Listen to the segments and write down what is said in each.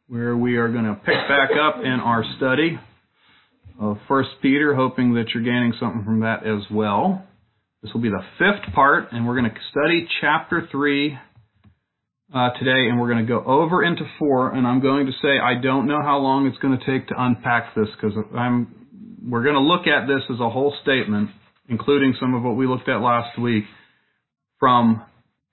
where we are going to pick back up in our study of 1 Peter, hoping that you're gaining something from that as well. This will be the fifth part, and we're going to study chapter 3 today, and we're going to go over into 4, and I'm going to say I don't know how long it's going to take to unpack this, because we're going to look at this as a whole statement, including some of what we looked at last week. From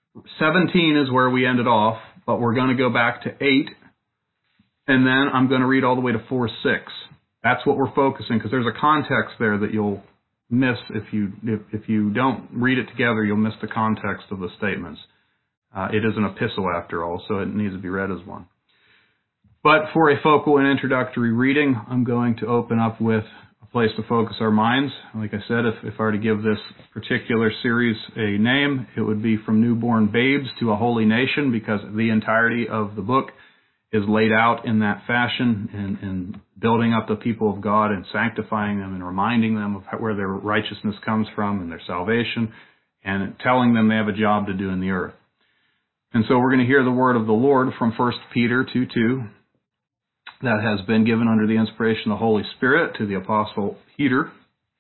17 is where we ended off, but we're going to go back to 8, and then I'm going to read all the way to 4:6. That's what we're focusing, because there's a context there that you'll miss if you don't read it together. You'll miss the context of the statements. It is an epistle after all, so it needs to be read as one. But for a focal and introductory reading, I'm going to open up with a place to focus our minds. Like I said, if I were to give this particular series a name, it would be From Newborn Babes to a Holy Nation, because the entirety of the book is laid out in that fashion, and building up the people of God and sanctifying them and reminding them of where their righteousness comes from and their salvation, and telling them they have a job to do in the earth. And so we're going to hear the word of the Lord from 1 Peter 2:2 that has been given under the inspiration of the Holy Spirit to the Apostle Peter.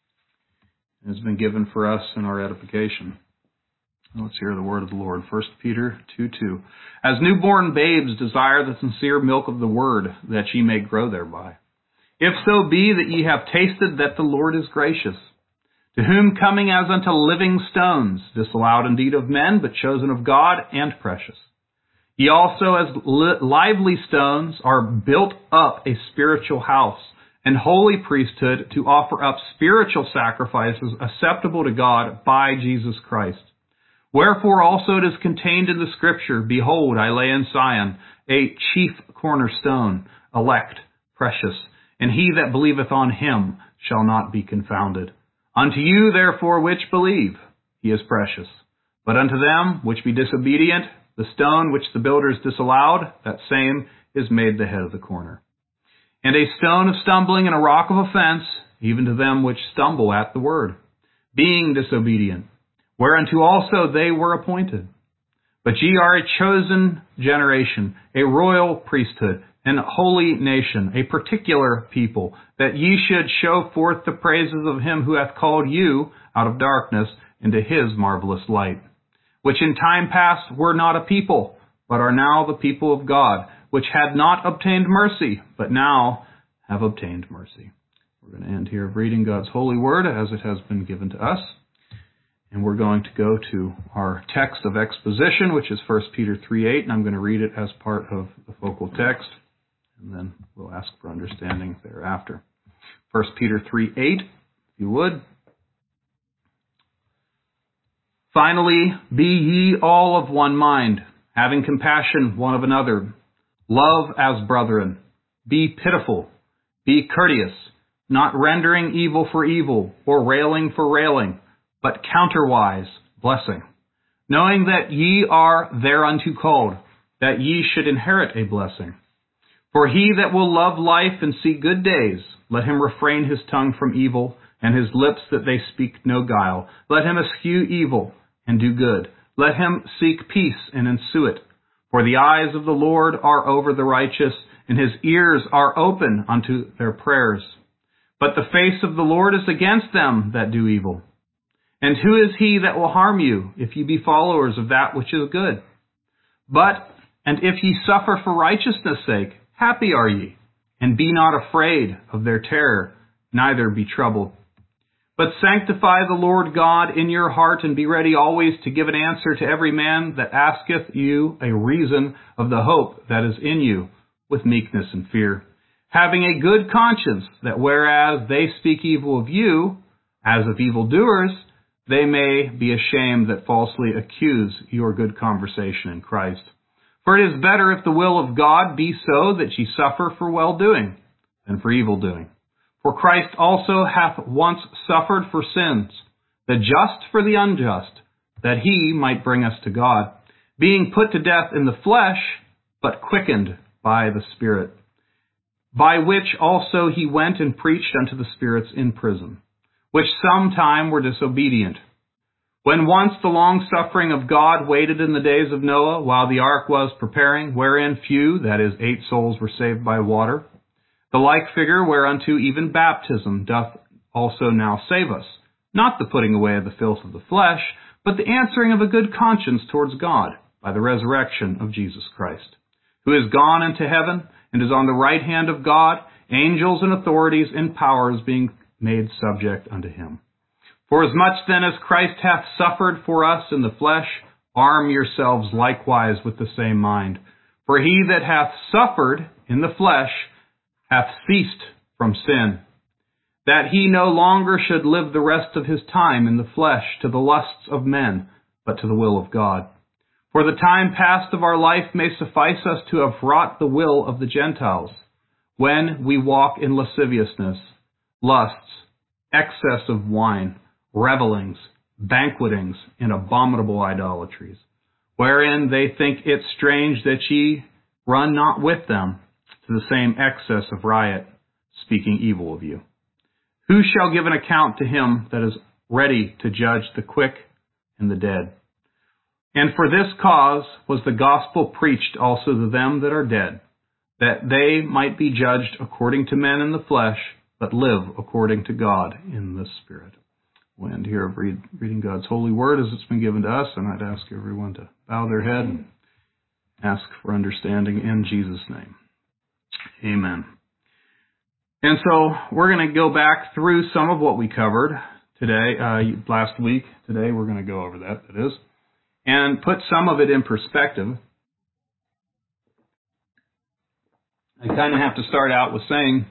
It has been given for us in our edification. Let's hear the word of the Lord. 1 Peter 2:2. As newborn babes desire the sincere milk of the word, that ye may grow thereby. If so be that ye have tasted that the Lord is gracious, to whom coming as unto living stones, disallowed indeed of men, but chosen of God and precious. Ye also as lively stones are built up a spiritual house, and holy priesthood, to offer up spiritual sacrifices acceptable to God by Jesus Christ. Wherefore also it is contained in the Scripture, Behold, I lay in Sion a chief cornerstone, elect, precious, and he that believeth on him shall not be confounded. Unto you therefore which believe, he is precious. But unto them which be disobedient, the stone which the builders disallowed, that same is made the head of the corner. And a stone of stumbling and a rock of offense, even to them which stumble at the word, being disobedient, whereunto also they were appointed. But ye are a chosen generation, a royal priesthood, an holy nation, a particular people, that ye should show forth the praises of him who hath called you out of darkness into his marvelous light, which in time past were not a people, but are now the people of God, which had not obtained mercy, but now have obtained mercy. We're going to end here reading God's holy word as it has been given to us. And we're going to go to our text of exposition, which is 1 Peter 3:8, and I'm going to read it as part of the focal text, and then we'll ask for understanding thereafter. 1 Peter 3:8, if you would. Finally, be ye all of one mind, having compassion one of another. Love as brethren. Be pitiful. Be courteous, not rendering evil for evil, or railing for railing, but counterwise blessing, knowing that ye are thereunto called, that ye should inherit a blessing. For he that will love life and see good days, let him refrain his tongue from evil, and his lips that they speak no guile. Let him eschew evil, and do good. Let him seek peace, and ensue it. For the eyes of the Lord are over the righteous, and his ears are open unto their prayers. But the face of the Lord is against them that do evil. And who is he that will harm you, if ye be followers of that which is good? And if ye suffer for righteousness' sake, happy are ye, and be not afraid of their terror, neither be troubled. But sanctify the Lord God in your heart, and be ready always to give an answer to every man that asketh you a reason of the hope that is in you, with meekness and fear, having a good conscience, that whereas they speak evil of you, as of evildoers, they may be ashamed that falsely accuse your good conversation in Christ. For it is better if the will of God be so that ye suffer for well-doing than for evil-doing. For Christ also hath once suffered for sins, the just for the unjust, that he might bring us to God, being put to death in the flesh, but quickened by the Spirit, by which also he went and preached unto the spirits in prison, which sometime were disobedient, When once the long-suffering of God waited in the days of Noah, while the ark was preparing, wherein few, that is, 8 souls, were saved by water, the like figure whereunto even baptism doth also now save us, not the putting away of the filth of the flesh, but the answering of a good conscience towards God, by the resurrection of Jesus Christ, who is gone into heaven, and is on the right hand of God, angels and authorities and powers being made subject unto him. For as much then as Christ hath suffered for us in the flesh, arm yourselves likewise with the same mind. For he that hath suffered in the flesh hath ceased from sin, that he no longer should live the rest of his time in the flesh to the lusts of men, but to the will of God. For the time past of our life may suffice us to have wrought the will of the Gentiles, when we walk in lasciviousness, lusts, excess of wine, revellings, banquetings, and abominable idolatries, wherein they think it strange that ye run not with them to the same excess of riot, speaking evil of you. Who shall give an account to him that is ready to judge the quick and the dead? And for this cause was the gospel preached also to them that are dead, that they might be judged according to men in the flesh, but live according to God in the Spirit. We'll end here of reading God's holy word as it's been given to us, and I'd ask everyone to bow their head and ask for understanding in Jesus' name. Amen. And so we're going to go back through some of what we covered today, last week. Today we're going to go over that is, and put some of it in perspective. I kind of have to start out with saying,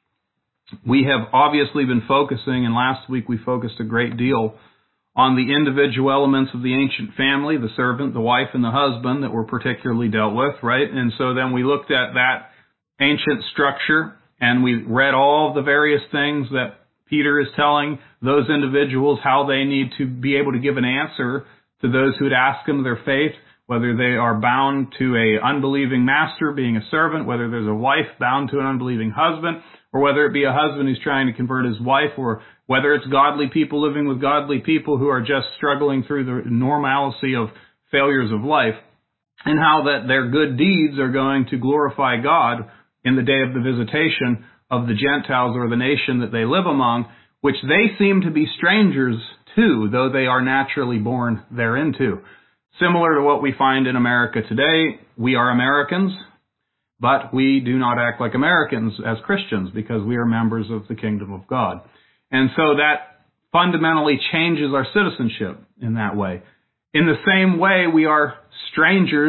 we have obviously been focusing, and last week we focused a great deal on the individual elements of the ancient family, the servant, the wife, and the husband that were particularly dealt with, right? And so then we looked at that ancient structure, and we read all of the various things that Peter is telling those individuals how they need to be able to give an answer to those who would ask them their faith, whether they are bound to a unbelieving master being a servant, whether there's a wife bound to an unbelieving husband, or whether it be a husband who's trying to convert his wife, or whether it's godly people living with godly people who are just struggling through the normalcy of failures of life, and how that their good deeds are going to glorify God in the day of the visitation of the Gentiles or the nation that they live among, which they seem to be strangers to, though they are naturally born thereinto. Similar to what we find in America today, we are Americans, but we do not act like Americans as Christians because we are members of the kingdom of God. And so that fundamentally changes our citizenship in that way. In the same way, we are strangers,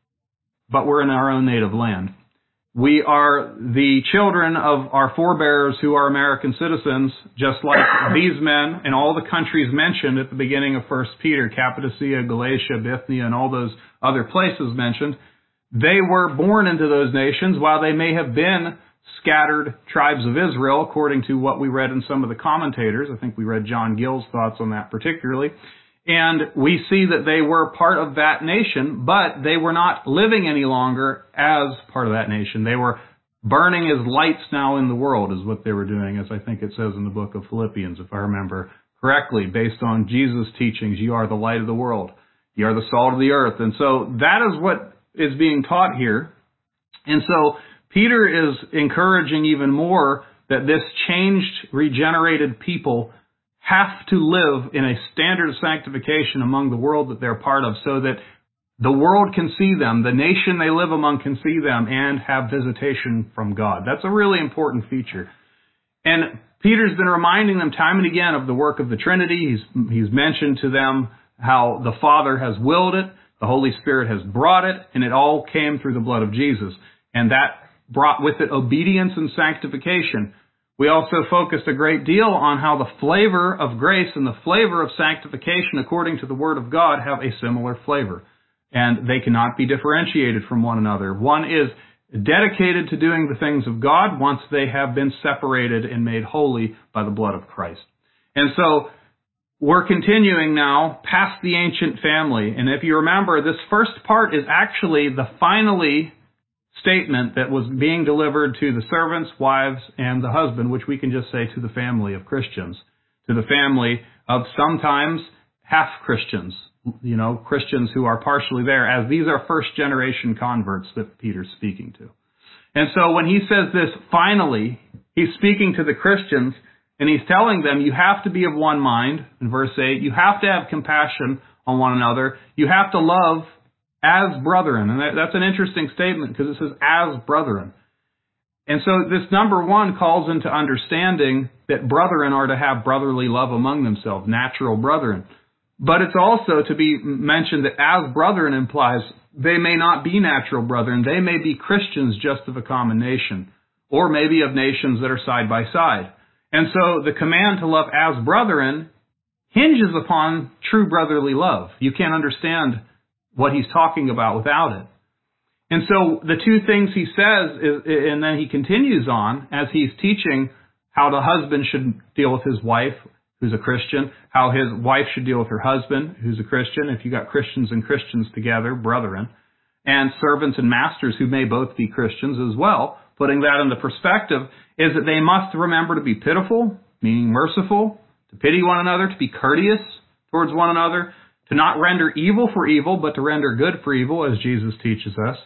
but we're in our own native land. We are the children of our forebears who are American citizens, just like these men in all the countries mentioned at the beginning of 1 Peter, Cappadocia, Galatia, Bithynia, and all those other places mentioned. They were born into those nations while they may have been scattered tribes of Israel, according to what we read in some of the commentators. I think we read John Gill's thoughts on that particularly. And we see that they were part of that nation, but they were not living any longer as part of that nation. They were burning as lights now in the world is what they were doing, as I think it says in the book of Philippians, if I remember correctly, based on Jesus' teachings. You are the light of the world. You are the salt of the earth. And so that is what is being taught here. And so Peter is encouraging even more that this changed, regenerated people have to live in a standard of sanctification among the world that they're part of so that the world can see them, the nation they live among can see them and have visitation from God. That's a really important feature. And Peter's been reminding them time and again of the work of the Trinity. He's mentioned to them how the Father has willed it, the Holy Spirit has brought it, and it all came through the blood of Jesus. And that brought with it obedience and sanctification. We also focused a great deal on how the flavor of grace and the flavor of sanctification, according to the Word of God, have a similar flavor. And they cannot be differentiated from one another. One is dedicated to doing the things of God once they have been separated and made holy by the blood of Christ. And so we're continuing now past the ancient family. And if you remember, this first part is actually the finally statement that was being delivered to the servants, wives, and the husband, which we can just say to the family of Christians, to the family of sometimes half Christians, Christians who are partially there, as these are first generation converts that Peter's speaking to. And so when he says this, finally, he's speaking to the Christians, and he's telling them, you have to be of one mind, in verse 8. You have to have compassion on one another. You have to love as brethren. And that's an interesting statement, because it says as brethren. And so this number one calls into understanding that brethren are to have brotherly love among themselves, natural brethren. But it's also to be mentioned that as brethren implies they may not be natural brethren. They may be Christians just of a common nation, or maybe of nations that are side by side. And so the command to love as brethren hinges upon true brotherly love. You can't understand what he's talking about without it. And so the two things he says, and then he continues on as he's teaching how the husband should deal with his wife, who's a Christian, how his wife should deal with her husband, who's a Christian, if you got Christians and Christians together, brethren, and servants and masters who may both be Christians as well, putting that into perspective, is that they must remember to be pitiful, meaning merciful, to pity one another, to be courteous towards one another, to not render evil for evil, but to render good for evil, as Jesus teaches us,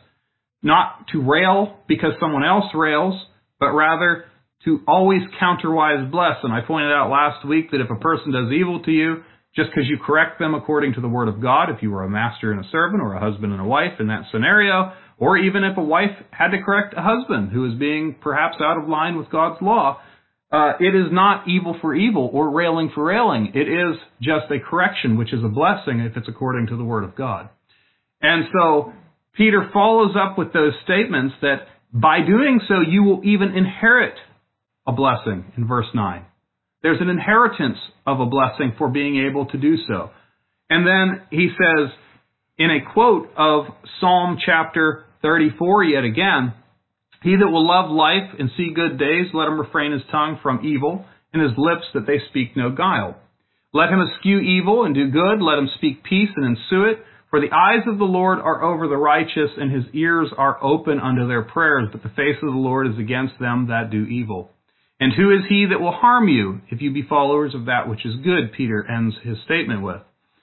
not to rail because someone else rails, but rather to always counterwise bless. And I pointed out last week that if a person does evil to you, just because you correct them according to the Word of God, if you were a master and a servant, or a husband and a wife in that scenario, or even if a wife had to correct a husband who is being perhaps out of line with God's law, it is not evil for evil or railing for railing. It is just a correction, which is a blessing if it's according to the Word of God. And so Peter follows up with those statements that by doing so, you will even inherit a blessing in verse 9. There's an inheritance of a blessing for being able to do so. And then he says, in a quote of Psalm chapter 34 yet again, he that will love life and see good days, let him refrain his tongue from evil, and his lips that they speak no guile. Let him eschew evil and do good, let him speak peace and ensue it. For the eyes of the Lord are over the righteous, and his ears are open unto their prayers, but the face of the Lord is against them that do evil. And who is he that will harm you, if you be followers of that which is good? Peter ends his statement with.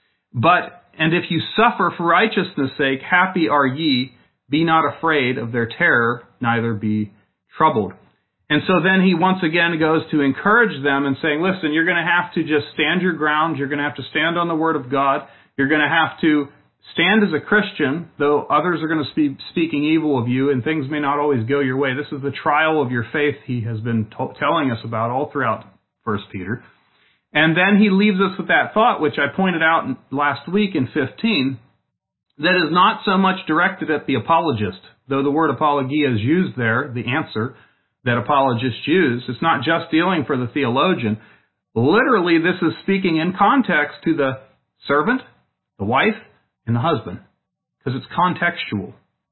And if you suffer for righteousness' sake, happy are ye, be not afraid of their terror, neither be troubled. And so then he once again goes to encourage them and saying, listen, you're going to have to just stand your ground. You're going to have to stand on the Word of God. You're going to have to stand as a Christian, though others are going to be speaking evil of you, and things may not always go your way. This is the trial of your faith he has been telling us about all throughout 1 Peter. And then he leaves us with that thought, which I pointed out last week in 15, that is not so much directed at the apologist, though the word apologia is used there, the answer that apologists use. It's not just dealing for the theologian. Literally, this is speaking in context to the servant, the wife, and the husband, because it's contextual.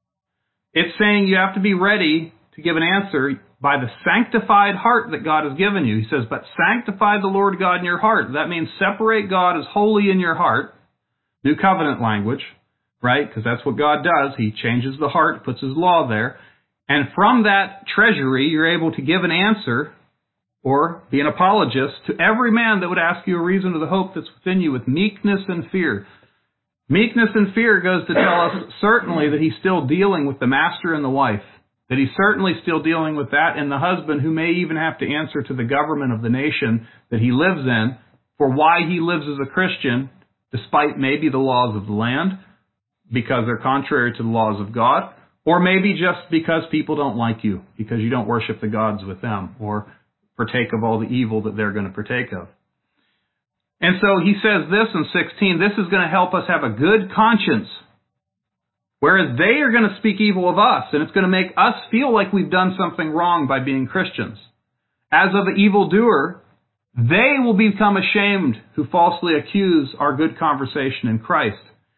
It's saying you have to be ready to give an answer by the sanctified heart that God has given you. He says, but sanctify the Lord God in your heart. That means separate God as holy in your heart. New covenant language, right? Because that's what God does. He changes the heart, puts His law there. And from that treasury, you're able to give an answer or be an apologist to every man that would ask you a reason of the hope that's within you with meekness and fear. Meekness and fear goes to tell us certainly that he's still dealing with the master and the wife, that he's certainly still dealing with that, and the husband who may even have to answer to the government of the nation that he lives in for why he lives as a Christian, despite maybe the laws of the land, because they're contrary to the laws of God, or maybe just because people don't like you, because you don't worship the gods with them, or partake of all the evil that they're going to partake of. And so he says this in 16, this is going to help us have a good conscience, whereas they are going to speak evil of us, and it's going to make us feel like we've done something wrong by being Christians. As of the evildoer, they will become ashamed who falsely accuse our good conversation in Christ.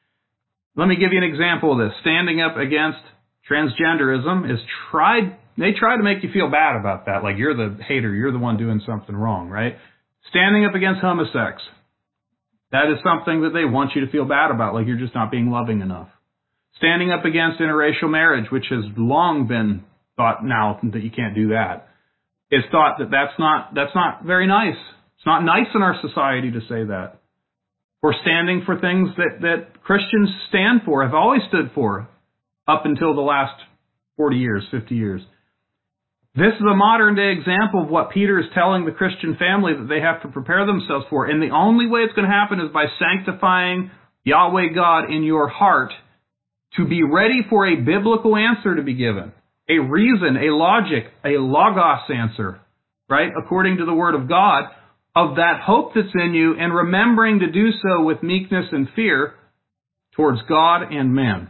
Let me give you an example of this. Standing up against transgenderism they try to make you feel bad about that, like you're the hater, you're the one doing something wrong, right? Standing up against homosex, that is something that they want you to feel bad about, like you're just not being loving enough. Standing up against interracial marriage, which has long been thought now that you can't do that, it's thought that that's not very nice. It's not nice in our society to say that. for standing for things that Christians stand for, have always stood for, up until the last 40 years, 50 years. This is a modern-day example of what Peter is telling the Christian family that they have to prepare themselves for. And the only way it's going to happen is by sanctifying Yahweh God in your heart to be ready for a biblical answer to be given. A reason, a logic, a logos answer, right? According to the Word of God, of that hope that's in you, and remembering to do so with meekness and fear towards God and man.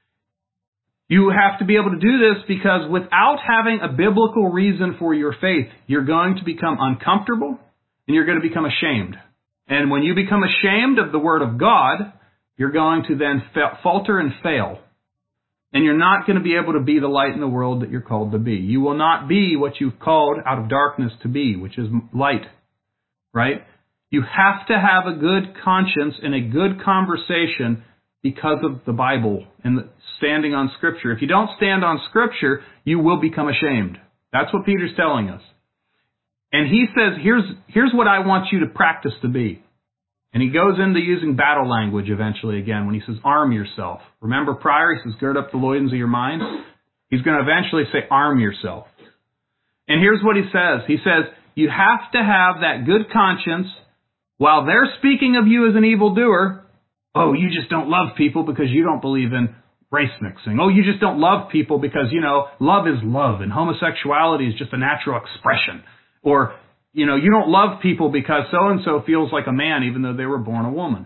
You have to be able to do this because without having a biblical reason for your faith, you're going to become uncomfortable and you're going to become ashamed. And when you become ashamed of the Word of God, you're going to then falter and fail. And you're not going to be able to be the light in the world that you're called to be. You will not be what you've called out of darkness to be, which is light. Right? You have to have a good conscience and a good conversation because of the Bible and standing on Scripture. If you don't stand on Scripture, you will become ashamed. That's what Peter's telling us. And he says, here's what I want you to practice to be. And he goes into using battle language eventually again when he says, arm yourself. Remember prior, he says, gird up the loins of your mind. He's going to eventually say, arm yourself. And here's what he says. He says, you have to have that good conscience while they're speaking of you as an evildoer. Oh, you just don't love people because you don't believe in race mixing. Oh, you just don't love people because, love is love and homosexuality is just a natural expression. Or, you don't love people because so-and-so feels like a man even though they were born a woman.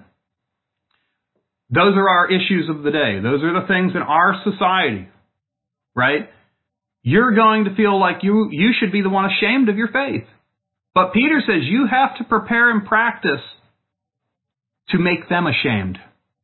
Those are our issues of the day. Those are the things in our society, right? You're going to feel like you should be the one ashamed of your faith. But Peter says you have to prepare and practice to make them ashamed.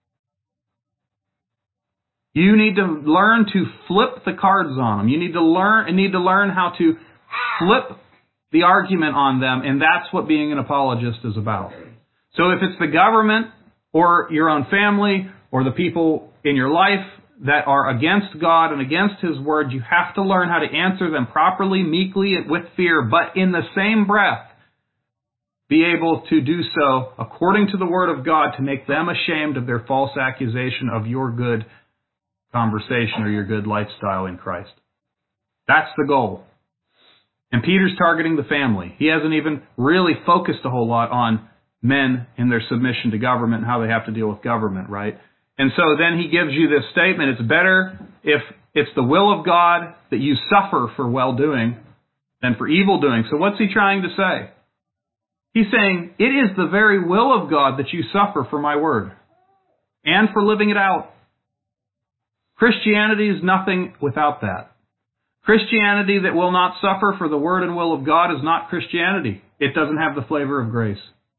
You need to learn to flip the cards on them. You need to learn how to flip the argument on them, and that's what being an apologist is about. So if it's the government or your own family or the people in your life that are against God and against His Word, you have to learn how to answer them properly, meekly, and with fear, but in the same breath, be able to do so according to the Word of God to make them ashamed of their false accusation of your good conversation or your good lifestyle in Christ. That's the goal. And Peter's targeting the family. He hasn't even really focused a whole lot on men in their submission to government and how they have to deal with government, right? And so then he gives you this statement, it's better if it's the will of God that you suffer for well-doing than for evil-doing. So what's he trying to say? He's saying, it is the very will of God that you suffer for my word and for living it out. Christianity is nothing without that. Christianity that will not suffer for the word and will of God is not Christianity. It doesn't have the flavor of grace.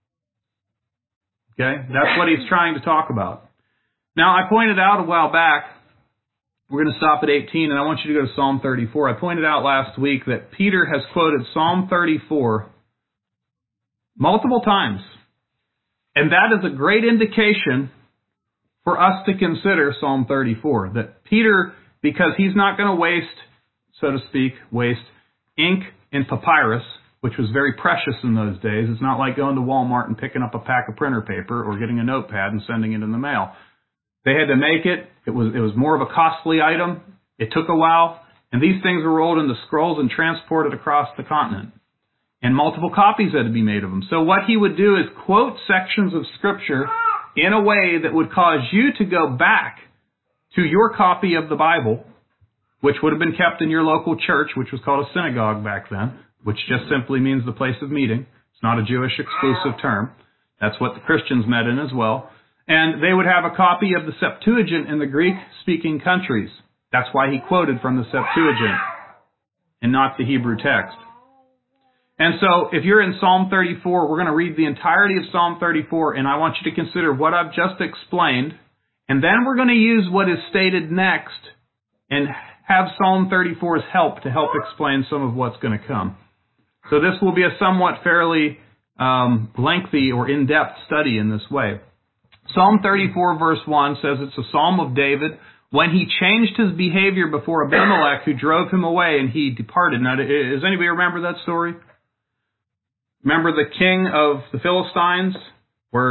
Okay? That's what he's trying to talk about. Now, I pointed out a while back, we're going to stop at 18, and I want you to go to Psalm 34. I pointed out last week that Peter has quoted Psalm 34 multiple times. And that is a great indication for us to consider Psalm 34. That Peter, because he's not going to waste, so to speak, ink and papyrus, which was very precious in those days. It's not like going to Walmart and picking up a pack of printer paper or getting a notepad and sending it in the mail. They had to make it. It was more of a costly item. It took a while. And these things were rolled into scrolls and transported across the continent. And multiple copies had to be made of them. So what he would do is quote sections of Scripture in a way that would cause you to go back to your copy of the Bible, which would have been kept in your local church, which was called a synagogue back then, which just simply means the place of meeting. It's not a Jewish exclusive term. That's what the Christians met in as well. And they would have a copy of the Septuagint in the Greek-speaking countries. That's why he quoted from the Septuagint and not the Hebrew text. And so if you're in Psalm 34, we're going to read the entirety of Psalm 34, and I want you to consider what I've just explained, and then we're going to use what is stated next and have Psalm 34's help to help explain some of what's going to come. So this will be a somewhat fairly lengthy or in-depth study in this way. Psalm 34 verse 1 says it's a psalm of David when he changed his behavior before Abimelech, who drove him away, and he departed. Now, does anybody remember that story? Remember the king of the Philistines, where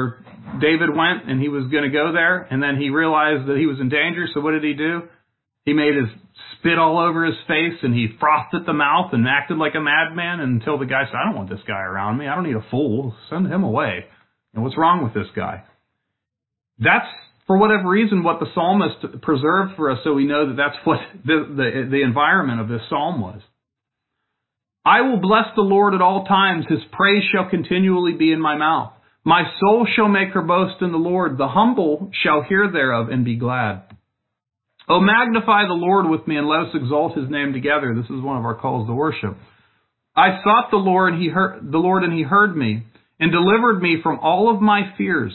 David went and he was going to go there, and then he realized that he was in danger, so what did he do? He made his spit all over his face, and he frothed at the mouth and acted like a madman until the guy said, I don't want this guy around me. I don't need a fool. Send him away. And what's wrong with this guy? That's, for whatever reason, what the psalmist preserved for us, so we know that that's what the environment of this psalm was. I will bless the Lord at all times. His praise shall continually be in my mouth. My soul shall make her boast in the Lord. The humble shall hear thereof and be glad. Oh, magnify the Lord with me, and let us exalt his name together. This is one of our calls to worship. I sought the Lord, and he heard me, and delivered me from all of my fears.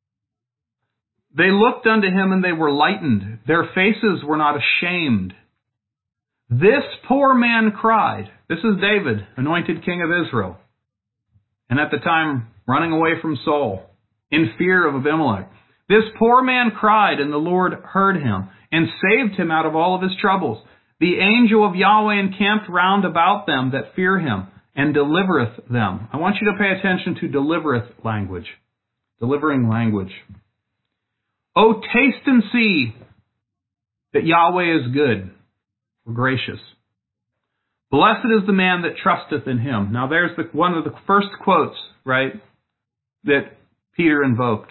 They looked unto him, and they were lightened. Their faces were not ashamed. This poor man cried. This is David, anointed king of Israel, and at the time running away from Saul, in fear of Abimelech. This poor man cried, and the Lord heard him, and saved him out of all of his troubles. The angel of Yahweh encamped round about them that fear him, and delivereth them. I want you to pay attention to delivereth language. Delivering language. Oh, taste and see that Yahweh is good, or gracious. Blessed is the man that trusteth in him. Now there's one of the first quotes, right, that Peter invoked.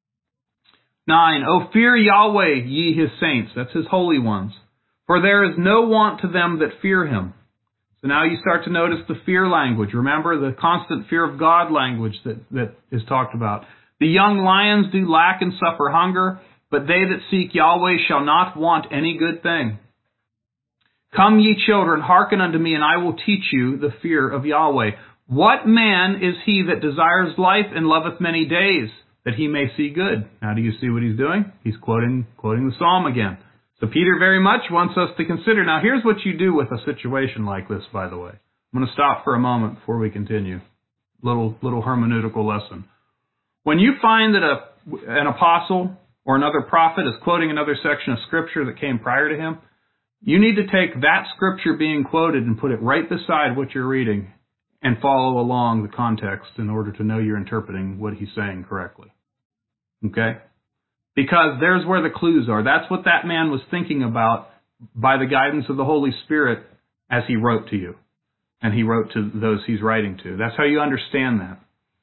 9, O fear Yahweh, ye his saints. That's his holy ones. For there is no want to them that fear him. So now you start to notice the fear language. Remember the constant fear of God language that is talked about. The young lions do lack and suffer hunger, but they that seek Yahweh shall not want any good thing. Come ye children, hearken unto me, and I will teach you the fear of Yahweh. What man is he that desires life and loveth many days, that he may see good? Now do you see what he's doing? He's quoting the psalm again. So Peter very much wants us to consider. Now here's what you do with a situation like this, by the way. I'm going to stop for a moment before we continue. Little hermeneutical lesson. When you find that an apostle or another prophet is quoting another section of scripture that came prior to him, you need to take that scripture being quoted and put it right beside what you're reading and follow along the context in order to know you're interpreting what he's saying correctly. Okay? Because there's where the clues are. That's what that man was thinking about by the guidance of the Holy Spirit as he wrote to you. And he wrote to those he's writing to. That's how you understand that.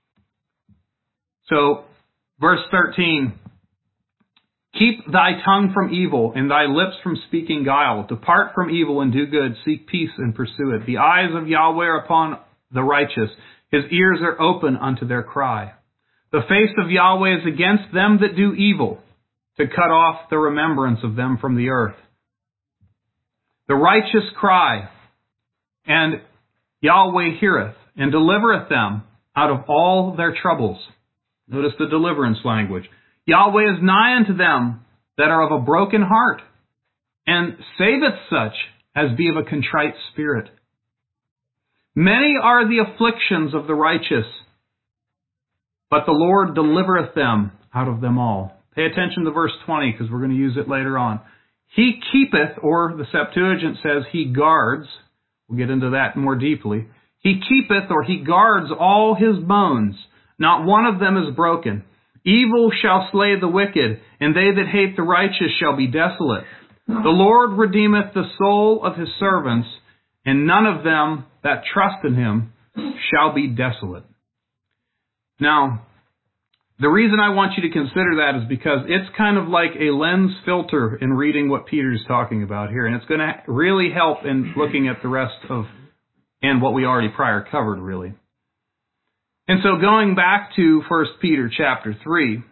So, verse 13, keep thy tongue from evil and thy lips from speaking guile. Depart from evil and do good. Seek peace and pursue it. The eyes of Yahweh are upon the righteous. His ears are open unto their cry. The face of Yahweh is against them that do evil, to cut off the remembrance of them from the earth. The righteous cry, and Yahweh heareth, and delivereth them out of all their troubles. Notice the deliverance language. Yahweh is nigh unto them that are of a broken heart, and saveth such as be of a contrite spirit. Many are the afflictions of the righteous, but the Lord delivereth them out of them all. Pay attention to verse 20, because we're going to use it later on. He keepeth, or the Septuagint says he guards. We'll get into that more deeply. He keepeth, or he guards all his bones. Not one of them is broken. Evil shall slay the wicked, and they that hate the righteous shall be desolate. The Lord redeemeth the soul of his servants, and none of them that trust in him shall be desolate. Now, the reason I want you to consider that is because it's kind of like a lens filter in reading what Peter's talking about here, and it's going to really help in looking at the rest of, and what we already prior covered, really. And so going back to 1 Peter chapter 3,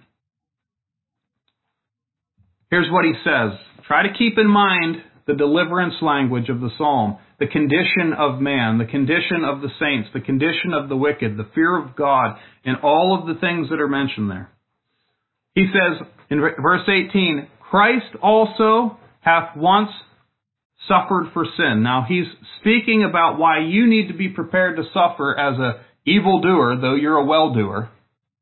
here's what he says. Try to keep in mind the deliverance language of the psalm, the condition of man, the condition of the saints, the condition of the wicked, the fear of God, and all of the things that are mentioned there. He says in verse 18, Christ also hath once suffered for sin. Now he's speaking about why you need to be prepared to suffer as a evildoer, though you're a well-doer.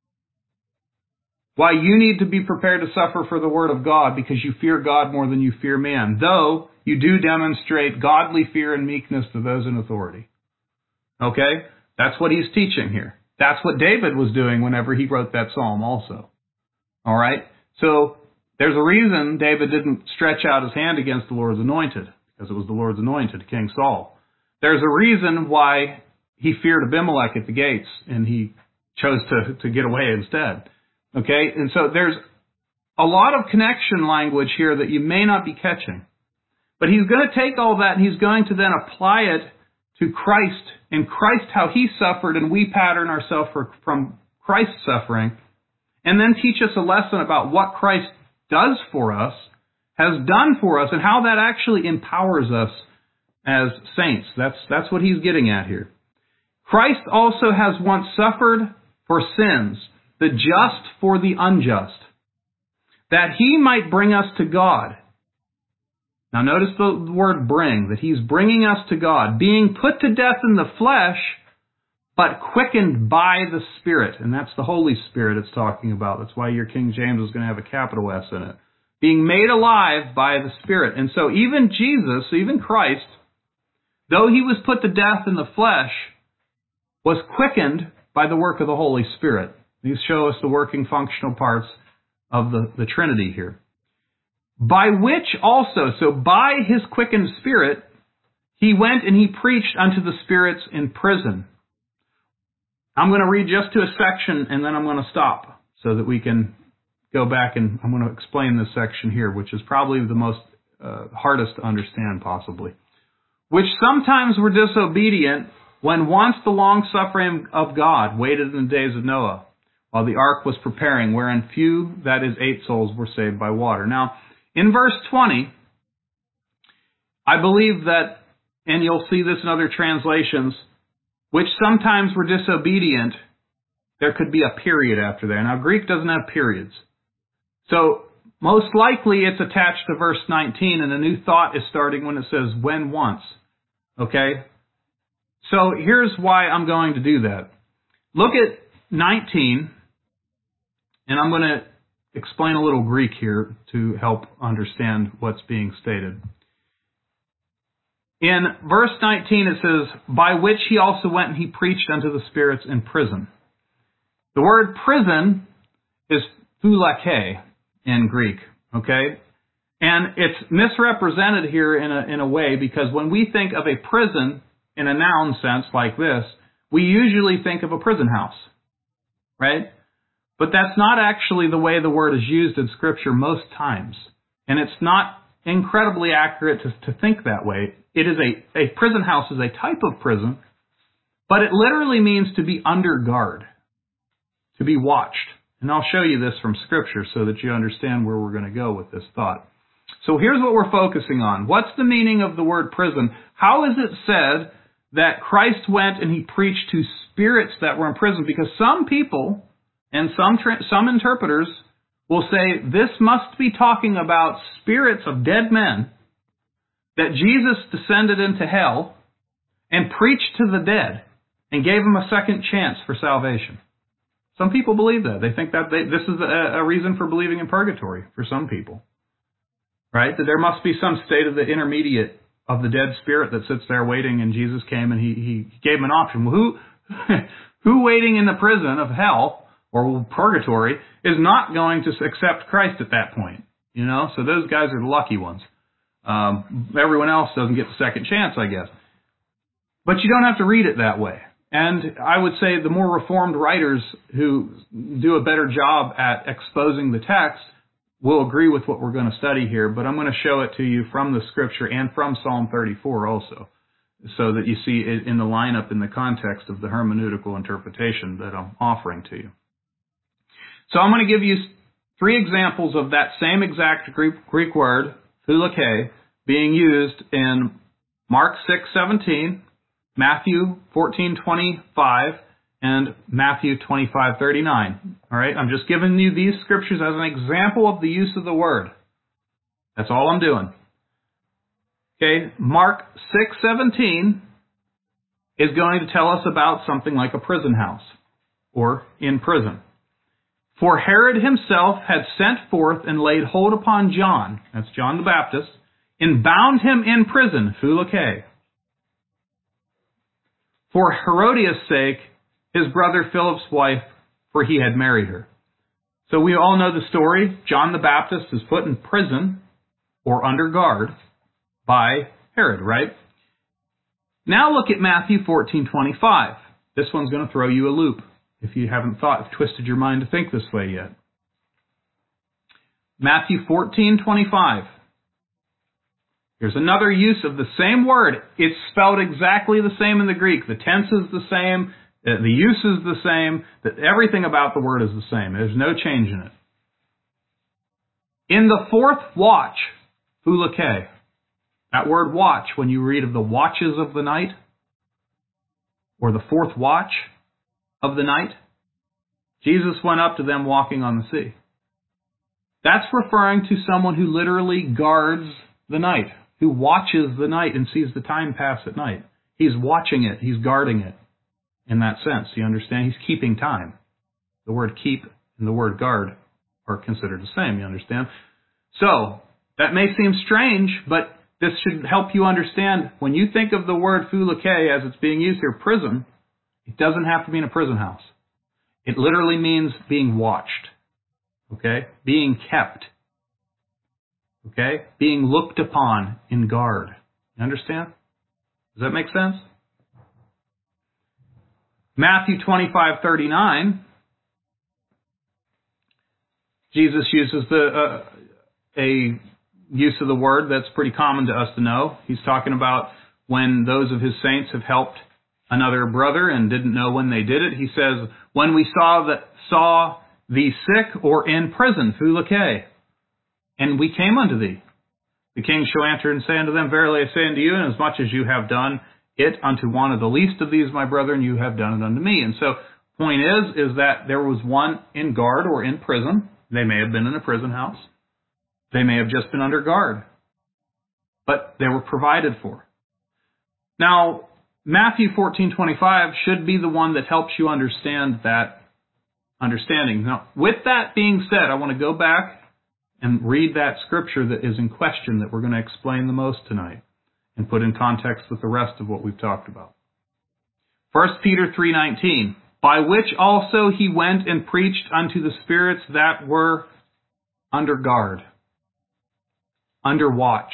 Why you need to be prepared to suffer for the word of God, because you fear God more than you fear man, though you do demonstrate godly fear and meekness to those in authority. Okay? That's what he's teaching here. That's what David was doing whenever he wrote that psalm also. All right? So there's a reason David didn't stretch out his hand against the Lord's anointed, because it was the Lord's anointed, King Saul. There's a reason why he feared Abimelech at the gates, and he chose to get away instead. Okay? And so there's a lot of connection language here that you may not be catching. But he's going to take all that and he's going to then apply it to Christ, and Christ, how he suffered, and we pattern ourselves from Christ's suffering, and then teach us a lesson about what Christ does for us, has done for us, and how that actually empowers us as saints. That's what he's getting at here. Christ also has once suffered for sins, the just for the unjust, that he might bring us to God. Now notice the word bring, that he's bringing us to God, being put to death in the flesh, but quickened by the Spirit. And that's the Holy Spirit it's talking about. That's why your King James is going to have a capital S in it. Being made alive by the Spirit. And so even Jesus, even Christ, though he was put to death in the flesh, was quickened by the work of the Holy Spirit. These show us the working functional parts of the Trinity here. By which also, so by his quickened spirit, he went and he preached unto the spirits in prison. I'm going to read just to a section and then I'm going to stop so that we can go back, and I'm going to explain this section here, which is probably the most hardest to understand possibly. Which sometimes were disobedient when once the long suffering of God waited in the days of Noah, while the ark was preparing, wherein few, that is 8 souls, were saved by water. Now, in verse 20, I believe that, and you'll see this in other translations, which sometimes were disobedient, there could be a period after there. Now, Greek doesn't have periods. So, most likely it's attached to verse 19, and a new thought is starting when it says, when once. Okay? So, here's why I'm going to do that. Look at 19, and I'm going to explain a little Greek here to help understand what's being stated. In verse 19 it says, by which he also went and he preached unto the spirits in prison. The word prison is phulake in Greek, okay? And it's misrepresented here in a way, because when we think of a prison in a noun sense like this, we usually think of a prison house, right? But that's not actually the way the word is used in Scripture most times. And it's not incredibly accurate to think that way. It is a prison house is a type of prison, but it literally means to be under guard, to be watched. And I'll show you this from Scripture so that you understand where we're going to go with this thought. So here's what we're focusing on. What's the meaning of the word prison? How is it said that Christ went and he preached to spirits that were in prison? Because some people and some interpreters will say this must be talking about spirits of dead men, that Jesus descended into hell and preached to the dead and gave them a second chance for salvation. Some people believe that. They think that this is a reason for believing in purgatory for some people. Right? That there must be some state of the intermediate of the dead spirit that sits there waiting, and Jesus came and he gave them an option. Well, who waiting in the prison of hell or purgatory is not going to accept Christ at that point? You know, so those guys are the lucky ones. Everyone else doesn't get the second chance, I guess. But you don't have to read it that way. And I would say the more Reformed writers who do a better job at exposing the text will agree with what we're going to study here. But I'm going to show it to you from the Scripture and from Psalm 34 also, so that you see it in the lineup in the context of the hermeneutical interpretation that I'm offering to you. So I'm going to give you 3 examples of that same exact Greek word, phulake, being used in Mark 6:17, Matthew 14:25, and Matthew 25:39. All right, I'm just giving you these scriptures as an example of the use of the word. That's all I'm doing. Okay, Mark 6:17 is going to tell us about something like a prison house, or in prison. For Herod himself had sent forth and laid hold upon John, that's John the Baptist, and bound him in prison, phulake, for Herodias' sake, his brother Philip's wife, for he had married her. So we all know the story. John the Baptist is put in prison or under guard by Herod, right? Now look at Matthew 14:25. This one's going to throw you a loop if you haven't twisted your mind to think this way yet. Matthew 14:25. Here's another use of the same word. It's spelled exactly the same in the Greek. The tense is the same. The use is the same. Everything about the word is the same. There's no change in it. In the fourth watch, phulake. That word watch, when you read of the watches of the night, or the fourth watch of the night, Jesus went up to them walking on the sea. That's referring to someone who literally guards the night, who watches the night and sees the time pass at night. He's watching it. He's guarding it in that sense. You understand? He's keeping time. The word keep and the word guard are considered the same. You understand? So, that may seem strange, but this should help you understand. When you think of the word phulake as it's being used here, prison, it doesn't have to be in a prison house. It literally means being watched. Okay? Being kept. Okay? Being looked upon in guard. You understand? Does that make sense? Matthew 25:39, Jesus uses a use of the word that's pretty common to us to know. He's talking about when those of his saints have helped another brother and didn't know when they did it. He says, when we saw thee sick or in prison, phulake, and we came unto thee. The king shall answer and say unto them, verily I say unto you, inasmuch as you have done it unto one of the least of these, my brethren, you have done it unto me. And so, point is that there was one in guard or in prison. They may have been in a prison house. They may have just been under guard. But they were provided for. Now, Matthew 14:25 should be the one that helps you understand that understanding. Now, with that being said, I want to go back and read that scripture that is in question that we're going to explain the most tonight and put in context with the rest of what we've talked about. 1 Peter 3:19, by which also he went and preached unto the spirits that were under guard, under watch.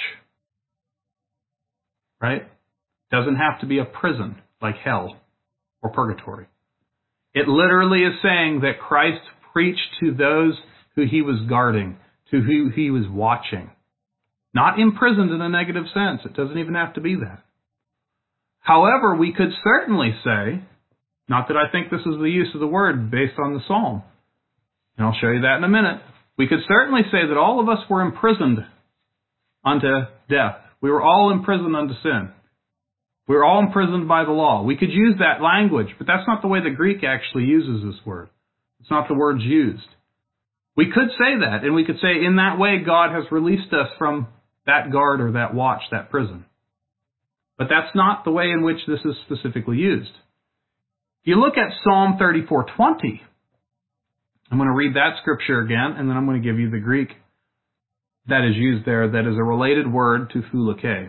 Right? Doesn't have to be a prison like hell or purgatory. It literally is saying that Christ preached to those who he was guarding, to who he was watching. Not imprisoned in a negative sense. It doesn't even have to be that. However, we could certainly say, not that I think this is the use of the word based on the psalm, and I'll show you that in a minute. We could certainly say that all of us were imprisoned unto death. We were all imprisoned unto sin. We were all imprisoned by the law. We could use that language, but that's not the way the Greek actually uses this word. It's not the words used. We could say that, and we could say in that way God has released us from that guard or that watch, that prison. But that's not the way in which this is specifically used. If you look at Psalm 34:20, I'm going to read that scripture again, and then I'm going to give you the Greek that is used there that is a related word to phulake.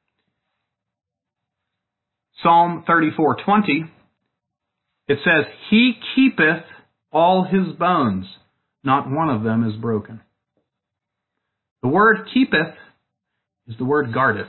Psalm 34:20, it says, he keepeth all his bones, not one of them is broken. The word keepeth is the word guardeth.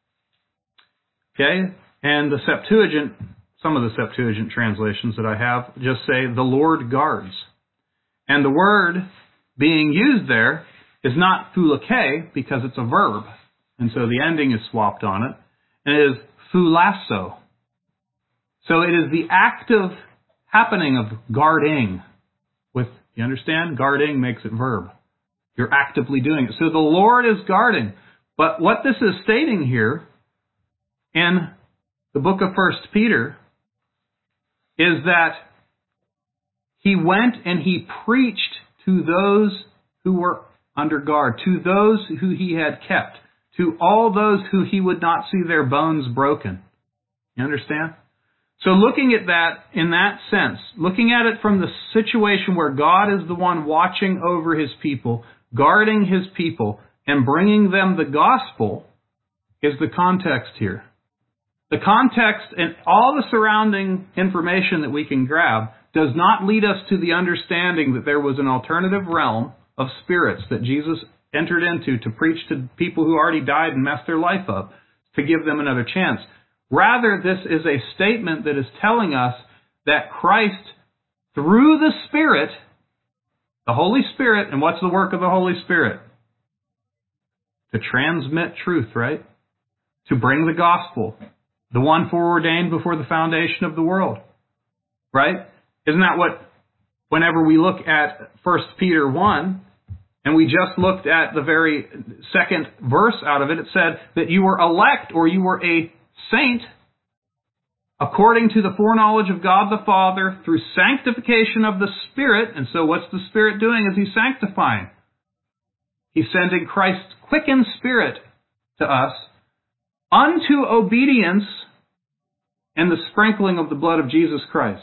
Okay? And the Septuagint, some of the Septuagint translations that I have just say, the Lord guards. And the word being used there is not phulake because it's a verb. And so the ending is swapped on it. And it is phulasso. So it is the active happening of guarding. You understand? Guarding makes it verb. You're actively doing it. So the Lord is guarding. But what this is stating here in the book of 1 Peter is that he went and he preached to those who were under guard, to those who he had kept, to all those who he would not see their bones broken. You understand? So looking at that in that sense, looking at it from the situation where God is the one watching over his people, guarding his people, and bringing them the gospel, is the context here. The context and all the surrounding information that we can grab does not lead us to the understanding that there was an alternative realm of spirits that Jesus entered into to preach to people who already died and messed their life up, to give them another chance. Rather, this is a statement that is telling us that Christ, through the Spirit, the Holy Spirit, and what's the work of the Holy Spirit? To transmit truth, right? To bring the gospel. The one foreordained before the foundation of the world. Right? Isn't that what, whenever we look at 1 Peter 1, and we just looked at the very second verse out of it, it said that you were elect, or you were a saint, according to the foreknowledge of God the Father, through sanctification of the Spirit. And so what's the Spirit doing as He's sanctifying? He's sending Christ's quickened Spirit to us unto obedience and the sprinkling of the blood of Jesus Christ.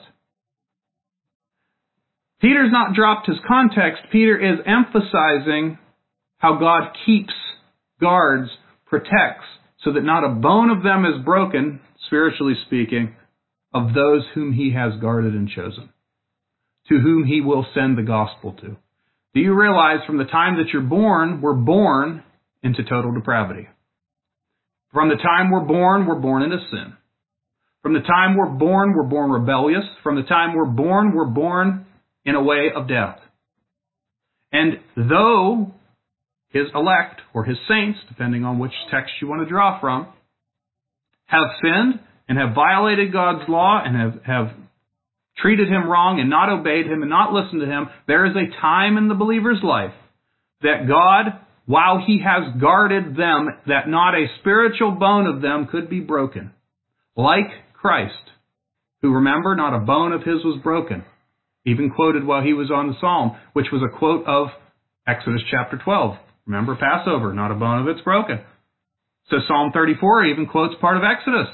Peter's not dropped his context. Peter is emphasizing how God keeps, guards, protects, so that not a bone of them is broken, spiritually speaking, of those whom He has guarded and chosen, to whom He will send the gospel to. Do you realize from the time that you're born, we're born into total depravity? From the time we're born into sin. From the time we're born rebellious. From the time we're born in a way of death. And though His elect, or His saints, depending on which text you want to draw from, have sinned and have violated God's law and have treated Him wrong and not obeyed Him and not listened to Him, there is a time in the believer's life that God, while He has guarded them, that not a spiritual bone of them could be broken. Like Christ, who, remember, not a bone of His was broken. Even quoted while He was on the Psalm, which was a quote of Exodus chapter 12. Remember Passover, not a bone of it's broken. So Psalm 34 even quotes part of Exodus.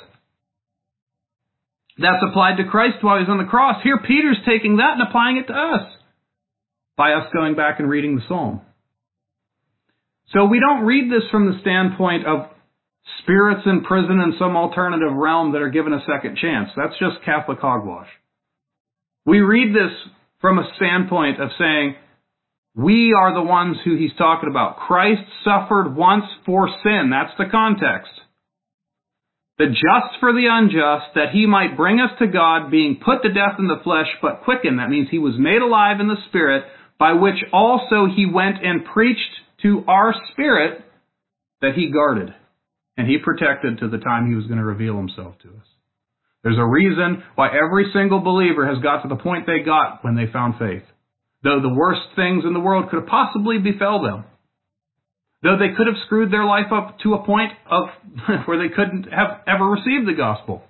That's applied to Christ while He's on the cross. Here Peter's taking that and applying it to us by us going back and reading the Psalm. So we don't read this from the standpoint of spirits in prison in some alternative realm that are given a second chance. That's just Catholic hogwash. We read this from a standpoint of saying, we are the ones who He's talking about. Christ suffered once for sin. That's the context. The just for the unjust, that He might bring us to God, being put to death in the flesh, but quickened. That means He was made alive in the Spirit, by which also He went and preached to our spirit that He guarded. And He protected to the time He was going to reveal Himself to us. There's a reason why every single believer has got to the point they got when they found faith. Though the worst things in the world could have possibly befell them. Though they could have screwed their life up to a point of where they couldn't have ever received the gospel.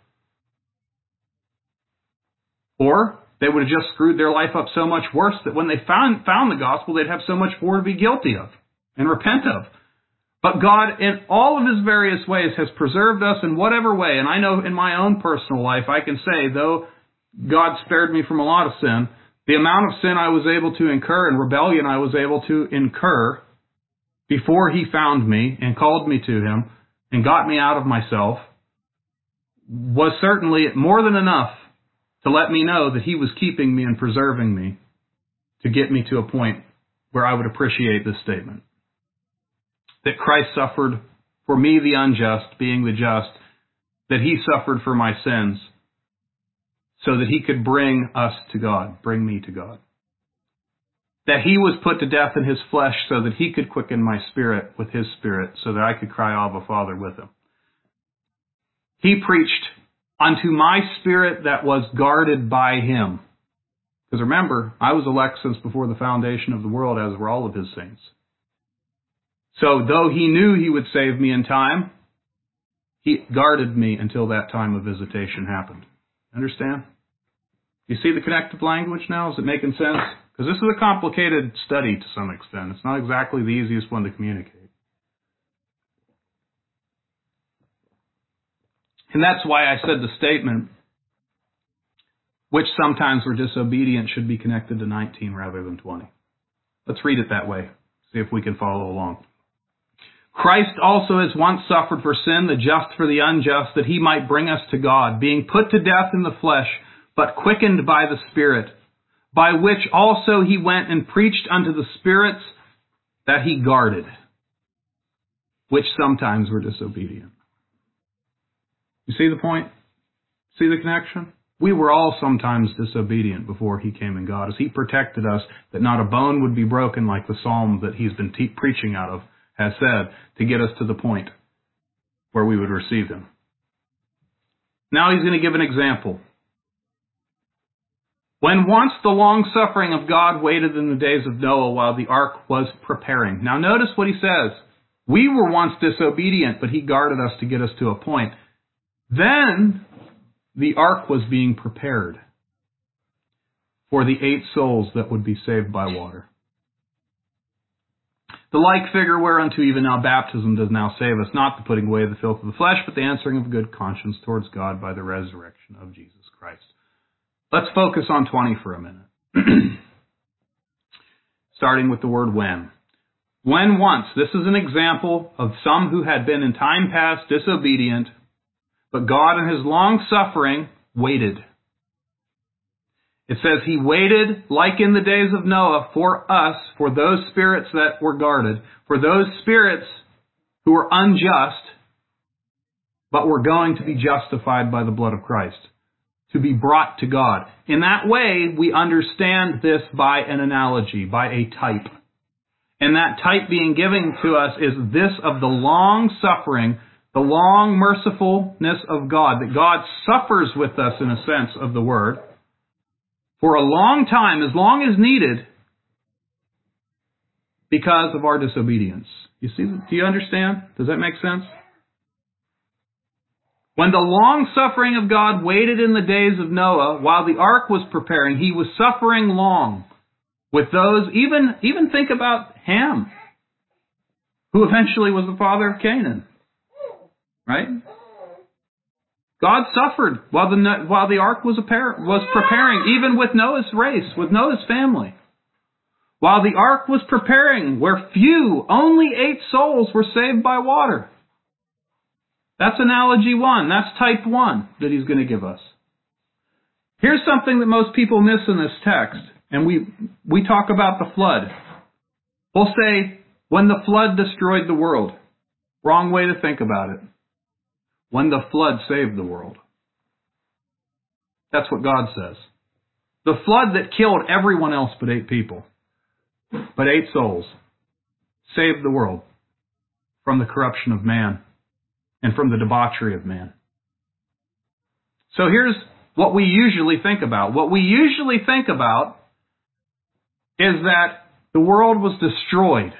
Or they would have just screwed their life up so much worse that when they found the gospel, they'd have so much more to be guilty of and repent of. But God, in all of His various ways, has preserved us in whatever way. And I know in my own personal life, I can say, though God spared me from a lot of sin, the amount of sin I was able to incur and rebellion I was able to incur before He found me and called me to Him and got me out of myself was certainly more than enough to let me know that He was keeping me and preserving me to get me to a point where I would appreciate this statement. That Christ suffered for me, the unjust, being the just, that He suffered for my sins, so that He could bring us to God, bring me to God. That He was put to death in His flesh so that He could quicken my spirit with His Spirit, so that I could cry, Abba, Father, with Him. He preached unto my spirit that was guarded by Him. Because remember, I was elect since before the foundation of the world, as were all of His saints. So though He knew He would save me in time, He guarded me until that time of visitation happened. Understand? You see the connective language now? Is it making sense? Because this is a complicated study to some extent. It's not exactly the easiest one to communicate. And that's why I said the statement, which sometimes were disobedient, should be connected to 19 rather than 20. Let's read it that way. See if we can follow along. Christ also has once suffered for sin, the just for the unjust, that He might bring us to God, being put to death in the flesh, but quickened by the Spirit, by which also he went and preached unto the spirits that he guarded, which sometimes were disobedient. You see the point? See the connection? We were all sometimes disobedient before he came and got us. He protected us that not a bone would be broken, like the psalm that he's been preaching out of has said, to get us to the point where we would receive him. Now he's going to give an example. When once the long suffering of God waited in the days of Noah while the ark was preparing. Now notice what he says. We were once disobedient, but he guarded us to get us to a point. Then the ark was being prepared for the 8 souls that would be saved by water. The like figure whereunto even now baptism does now save us, not the putting away of the filth of the flesh, but the answering of a good conscience towards God by the resurrection of Jesus Christ. Let's focus on 20 for a minute. Starting with the word when. When once. This is an example of some who had been in time past disobedient, but God in his long suffering waited. It says he waited like in the days of Noah for us, for those spirits that were guarded, for those spirits who were unjust, but were going to be justified by the blood of Christ, to be brought to God. In that way, we understand this by an analogy, by a type. And that type being given to us is this of the long suffering, the long mercifulness of God, that God suffers with us in a sense of the word, for a long time, as long as needed, because of our disobedience. You see? Do you understand? Does that make sense? When the long suffering of God waited in the days of Noah, while the ark was preparing, he was suffering long with those, even think about Ham, who eventually was the father of Canaan. Right? God suffered while the ark was preparing, even with Noah's race, with Noah's family. While the ark was preparing, where only 8 souls were saved by water. That's analogy 1. That's type 1 that he's going to give us. Here's something that most people miss in this text, and we talk about the flood. We'll say, when the flood destroyed the world. Wrong way to think about it. When the flood saved the world. That's what God says. The flood that killed everyone else but 8 people, but 8 souls, saved the world from the corruption of man and from the debauchery of man. So here's what we usually think about. What we usually think about is that the world was destroyed.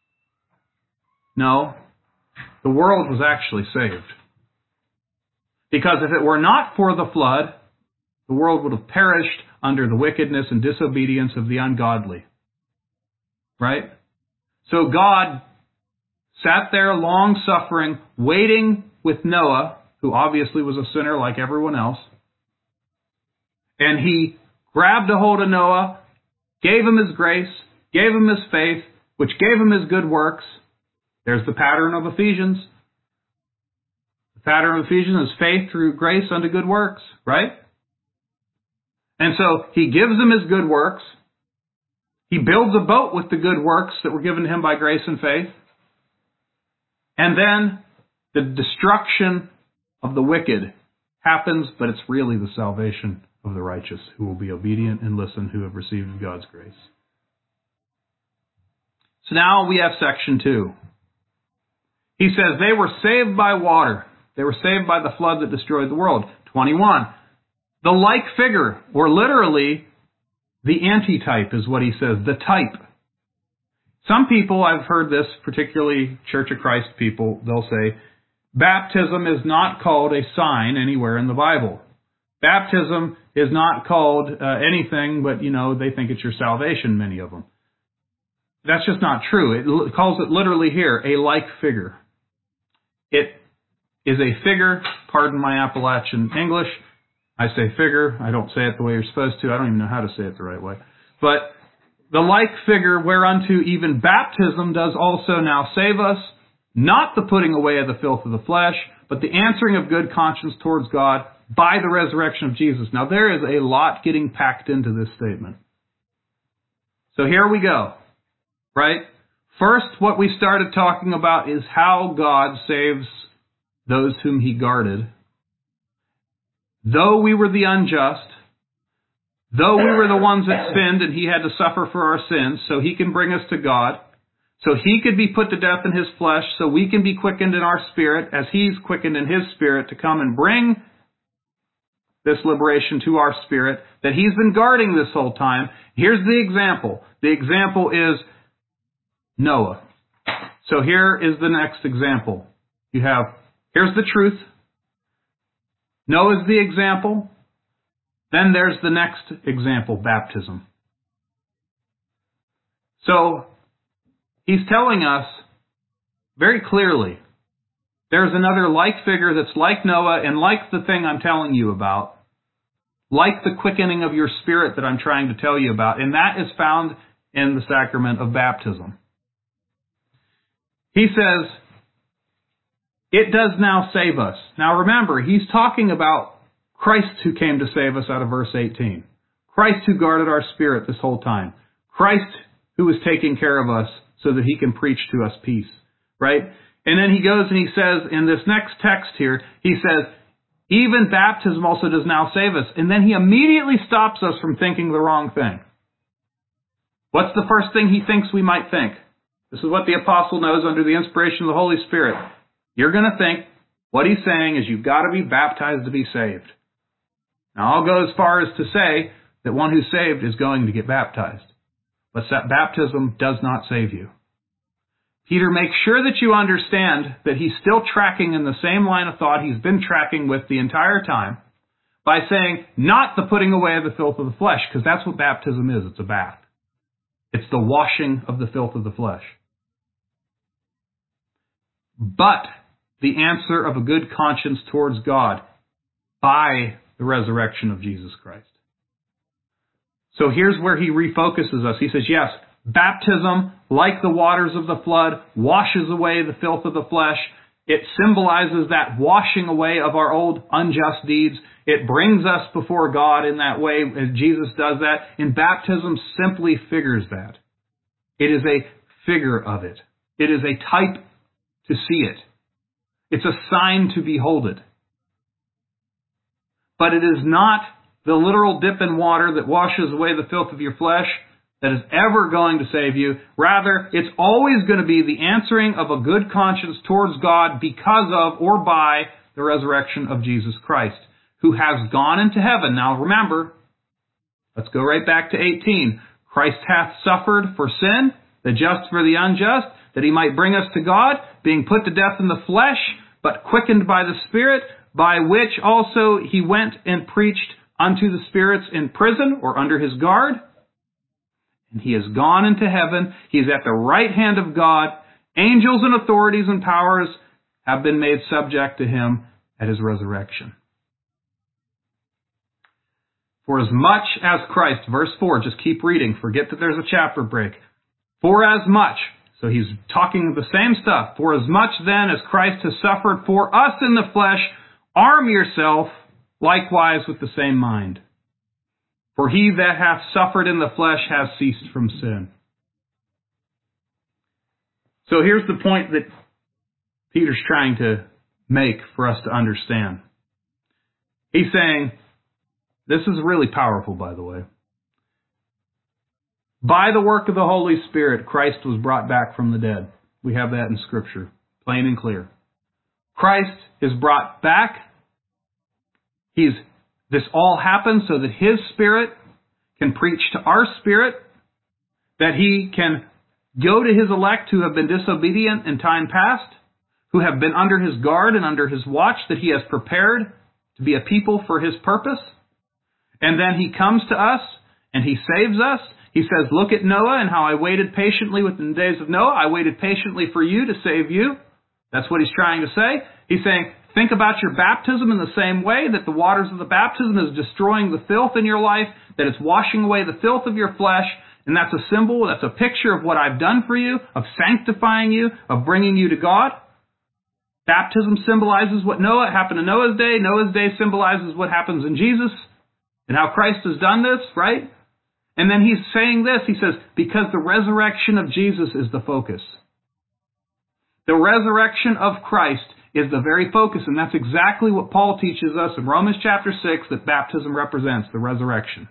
No, the world was actually saved. Because if it were not for the flood, the world would have perished under the wickedness and disobedience of the ungodly. Right? So God sat there long suffering, waiting with Noah, who obviously was a sinner like everyone else. And he grabbed a hold of Noah, gave him his grace, gave him his faith, which gave him his good works. There's the pattern of Ephesians. The pattern of Ephesians is faith through grace unto good works, right? And so he gives him his good works. He builds a boat with the good works that were given to him by grace and faith. And then the destruction of the wicked happens, but it's really the salvation of the righteous who will be obedient and listen, who have received God's grace. So now we have section 2. He says they were saved by water. They were saved by the flood that destroyed the world. 21. The like figure, or literally, the antitype is what he says, the type. Some people, I've heard this, particularly Church of Christ people, they'll say, baptism is not called a sign anywhere in the Bible. Baptism is not called anything, but, they think it's your salvation, many of them. That's just not true. It calls it literally here, a like figure. It is a figure, pardon my Appalachian English. I say figure. I don't say it the way you're supposed to. I don't even know how to say it the right way. But the like figure whereunto even baptism does also now save us, not the putting away of the filth of the flesh, but the answering of good conscience towards God by the resurrection of Jesus. Now there is a lot getting packed into this statement. So here we go, right? First, what we started talking about is how God saves those whom He guarded. Though we were the unjust, though we were the ones that sinned and He had to suffer for our sins, so He can bring us to God, so He could be put to death in His flesh, so we can be quickened in our spirit as He's quickened in His spirit to come and bring this liberation to our spirit that He's been guarding this whole time. Here's the example. The example is Noah. So here is the next example. Here's the truth. Noah's the example. Then there's the next example, baptism. So He's telling us very clearly, there's another like figure that's like Noah and like the thing I'm telling you about, like the quickening of your spirit that I'm trying to tell you about, and that is found in the sacrament of baptism. He says, it does now save us. Now remember, He's talking about Christ who came to save us out of verse 18. Christ who guarded our spirit this whole time. Christ who was taking care of us so that He can preach to us peace, right? And then he goes and he says in this next text here, he says, even baptism also does now save us. And then he immediately stops us from thinking the wrong thing. What's the first thing he thinks we might think? This is what the apostle knows under the inspiration of the Holy Spirit. You're going to think what he's saying is you've got to be baptized to be saved. Now I'll go as far as to say that one who's saved is going to get baptized. But that baptism does not save you. Peter makes sure that you understand that he's still tracking in the same line of thought he's been tracking with the entire time by saying, not the putting away of the filth of the flesh, because that's what baptism is. It's a bath. It's the washing of the filth of the flesh. But the answer of a good conscience towards God by the resurrection of Jesus Christ. So here's where he refocuses us. He says, yes, baptism, like the waters of the flood, washes away the filth of the flesh. It symbolizes that washing away of our old unjust deeds. It brings us before God in that way as Jesus does that. And baptism simply figures that. It is a figure of it. It is a type to see it. It's a sign to behold it. But it is not the literal dip in water that washes away the filth of your flesh that is ever going to save you. Rather, it's always going to be the answering of a good conscience towards God because of or by the resurrection of Jesus Christ, who has gone into heaven. Now remember, let's go right back to 18. Christ hath suffered for sin, the just for the unjust, that He might bring us to God, being put to death in the flesh, but quickened by the Spirit, by which also He went and preached unto the spirits in prison or under His guard. And He has gone into heaven. He is at the right hand of God. Angels and authorities and powers have been made subject to Him at His resurrection. For as much as Christ, verse 4, just keep reading, forget that there's a chapter break. For as much, so he's talking the same stuff. For as much then as Christ has suffered for us in the flesh, arm yourself likewise with the same mind. For he that hath suffered in the flesh has ceased from sin. So here's the point that Peter's trying to make for us to understand. He's saying, this is really powerful, by the way. By the work of the Holy Spirit, Christ was brought back from the dead. We have that in Scripture, plain and clear. Christ is brought back. This all happens so that His Spirit can preach to our spirit, that He can go to His elect who have been disobedient in time past, who have been under His guard and under His watch, that He has prepared to be a people for His purpose. And then He comes to us and He saves us. He says, look at Noah and how I waited patiently within the days of Noah. I waited patiently for you to save you. That's what He's trying to say. He's saying, think about your baptism in the same way that the waters of the baptism is destroying the filth in your life, that it's washing away the filth of your flesh, and that's a symbol, that's a picture of what I've done for you, of sanctifying you, of bringing you to God. Baptism symbolizes what happened in Noah's day. Noah's day symbolizes what happens in Jesus and how Christ has done this, right? And then he's saying this. He says, because the resurrection of Jesus is the focus. The resurrection of Christ is the very focus, and that's exactly what Paul teaches us in Romans chapter 6, that baptism represents the resurrection.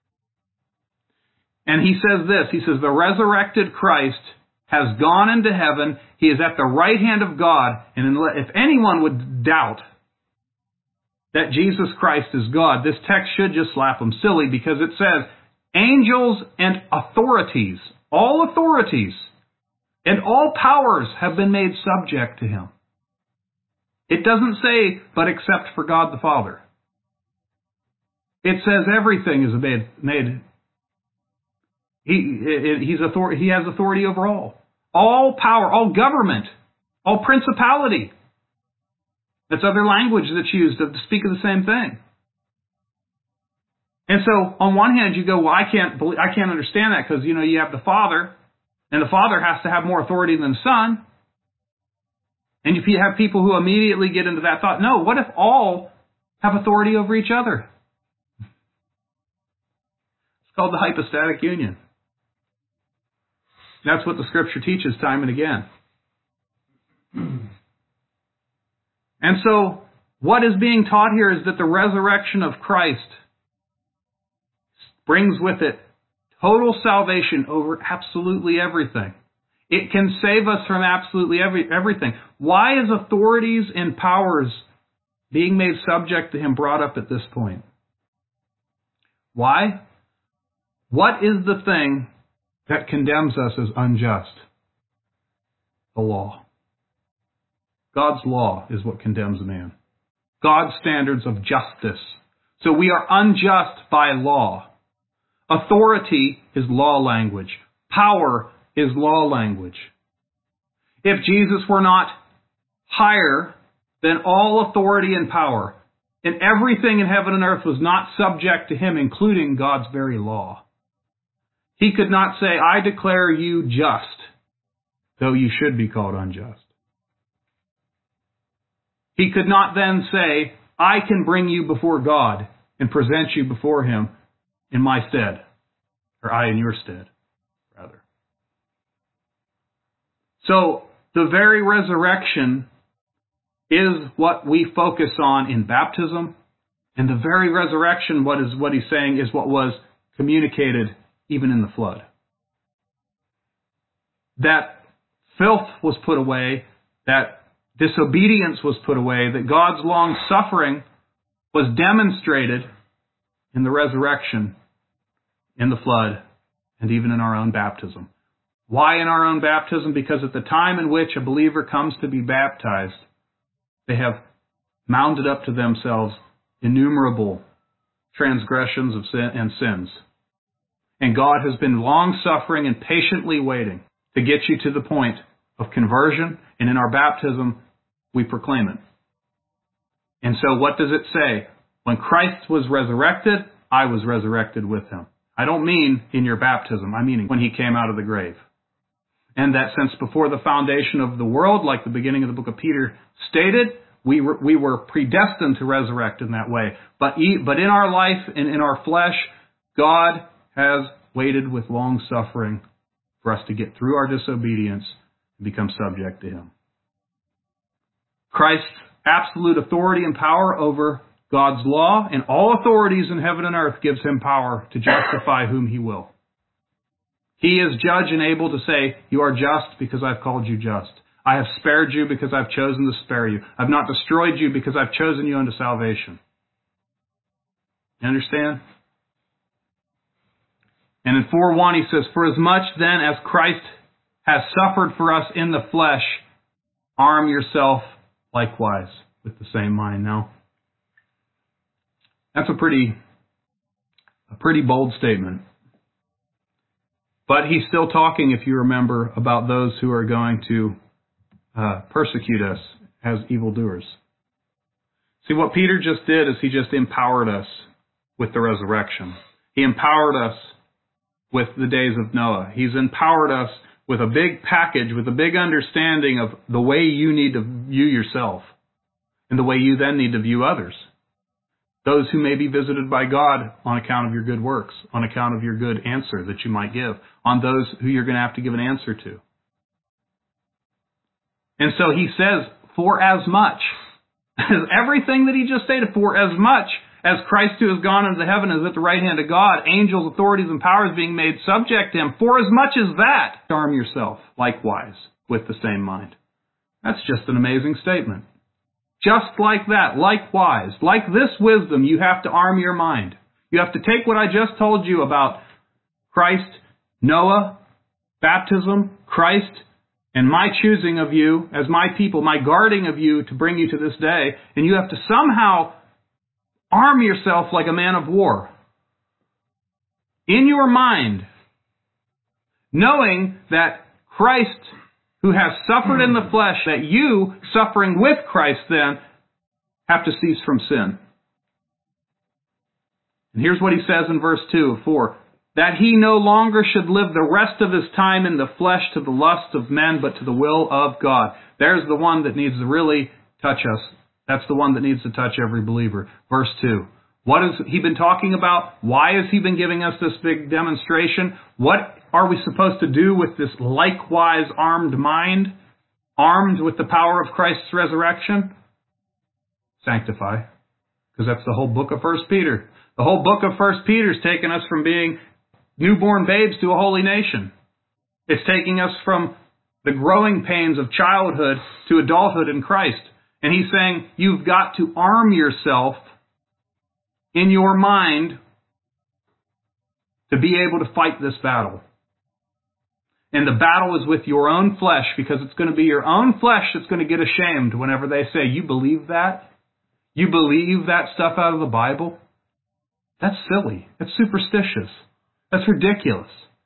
And he says this, he says, the resurrected Christ has gone into heaven. He is at the right hand of God. And if anyone would doubt that Jesus Christ is God, this text should just slap them silly, because it says, angels and authorities, all authorities, and all powers have been made subject to him. It doesn't say, but except for God the Father. It says everything is made. He has authority over all. All power, all government, all principality. That's other language that's used to speak of the same thing. And so, on one hand, you go, well, I can't understand that, because, you have the Father, and the Father has to have more authority than the Son. And if you have people who immediately get into that thought, no, what if all have authority over each other? It's called the hypostatic union. That's what the Scripture teaches time and again. And so, what is being taught here is that the resurrection of Christ brings with it total salvation over absolutely everything. It can save us from absolutely everything. Why is authorities and powers being made subject to him brought up at this point? Why? What is the thing that condemns us as unjust? The law. God's law is what condemns a man. God's standards of justice. So we are unjust by law. Authority is law language. Power is law language. If Jesus were not higher than all authority and power, and everything in heaven and earth was not subject to him, including God's very law, he could not say, I declare you just, though you should be called unjust. He could not then say, I can bring you before God and present you before him in my stead, or I in your stead, rather. So, the very resurrection is what we focus on in baptism, and the very resurrection, what he's saying, is what was communicated even in the flood. That filth was put away, that disobedience was put away, that God's long suffering was demonstrated in the resurrection, in the flood, and even in our own baptism. Why in our own baptism? Because at the time in which a believer comes to be baptized, they have mounted up to themselves innumerable transgressions of sin and sins. And God has been long-suffering and patiently waiting to get you to the point of conversion, and in our baptism, we proclaim it. And so what does it say? When Christ was resurrected, I was resurrected with him. I don't mean in your baptism. I mean when he came out of the grave. And that since before the foundation of the world, like the beginning of the book of Peter stated, we were predestined to resurrect in that way. But in our life and in our flesh, God has waited with long suffering for us to get through our disobedience and become subject to him. Christ's absolute authority and power over God's law and all authorities in heaven and earth gives him power to justify whom he will. He is judge and able to say, you are just because I've called you just. I have spared you because I've chosen to spare you. I've not destroyed you because I've chosen you unto salvation. You understand? And in 4:1 he says, for as much then as Christ has suffered for us in the flesh, arm yourself likewise with the same mind. Now, that's a pretty bold statement. But he's still talking, if you remember, about those who are going to persecute us as evildoers. See, what Peter just did is he just empowered us with the resurrection. He empowered us with the days of Noah. He's empowered us with a big package, with a big understanding of the way you need to view yourself and the way you then need to view others. Those who may be visited by God on account of your good works, on account of your good answer that you might give, on those who you're going to have to give an answer to. And so he says, for as much, everything that he just stated, for as much as Christ who has gone into heaven is at the right hand of God, angels, authorities, and powers being made subject to him, for as much as that, arm yourself likewise with the same mind. That's just an amazing statement. Just like that, likewise, like this wisdom, you have to arm your mind. You have to take what I just told you about Christ, Noah, baptism, Christ, and my choosing of you as my people, my guarding of you to bring you to this day, and you have to somehow arm yourself like a man of war. In your mind, knowing that Christ, who has suffered in the flesh, that you, suffering with Christ then, have to cease from sin. And here's what he says in verse 2 of 4. That he no longer should live the rest of his time in the flesh to the lust of men, but to the will of God. There's the one that needs to really touch us. That's the one that needs to touch every believer. Verse 2. What has he been talking about? Why has he been giving us this big demonstration? What are we supposed to do with this likewise armed mind? Armed with the power of Christ's resurrection? Sanctify. Because that's the whole book of 1 Peter. The whole book of 1 Peter is taking us from being newborn babes to a holy nation. It's taking us from the growing pains of childhood to adulthood in Christ. And he's saying you've got to arm yourself in your mind to be able to fight this battle. And the battle is with your own flesh, because it's going to be your own flesh that's going to get ashamed whenever they say, you believe that? You believe that stuff out of the Bible? That's silly. That's superstitious. That's ridiculous.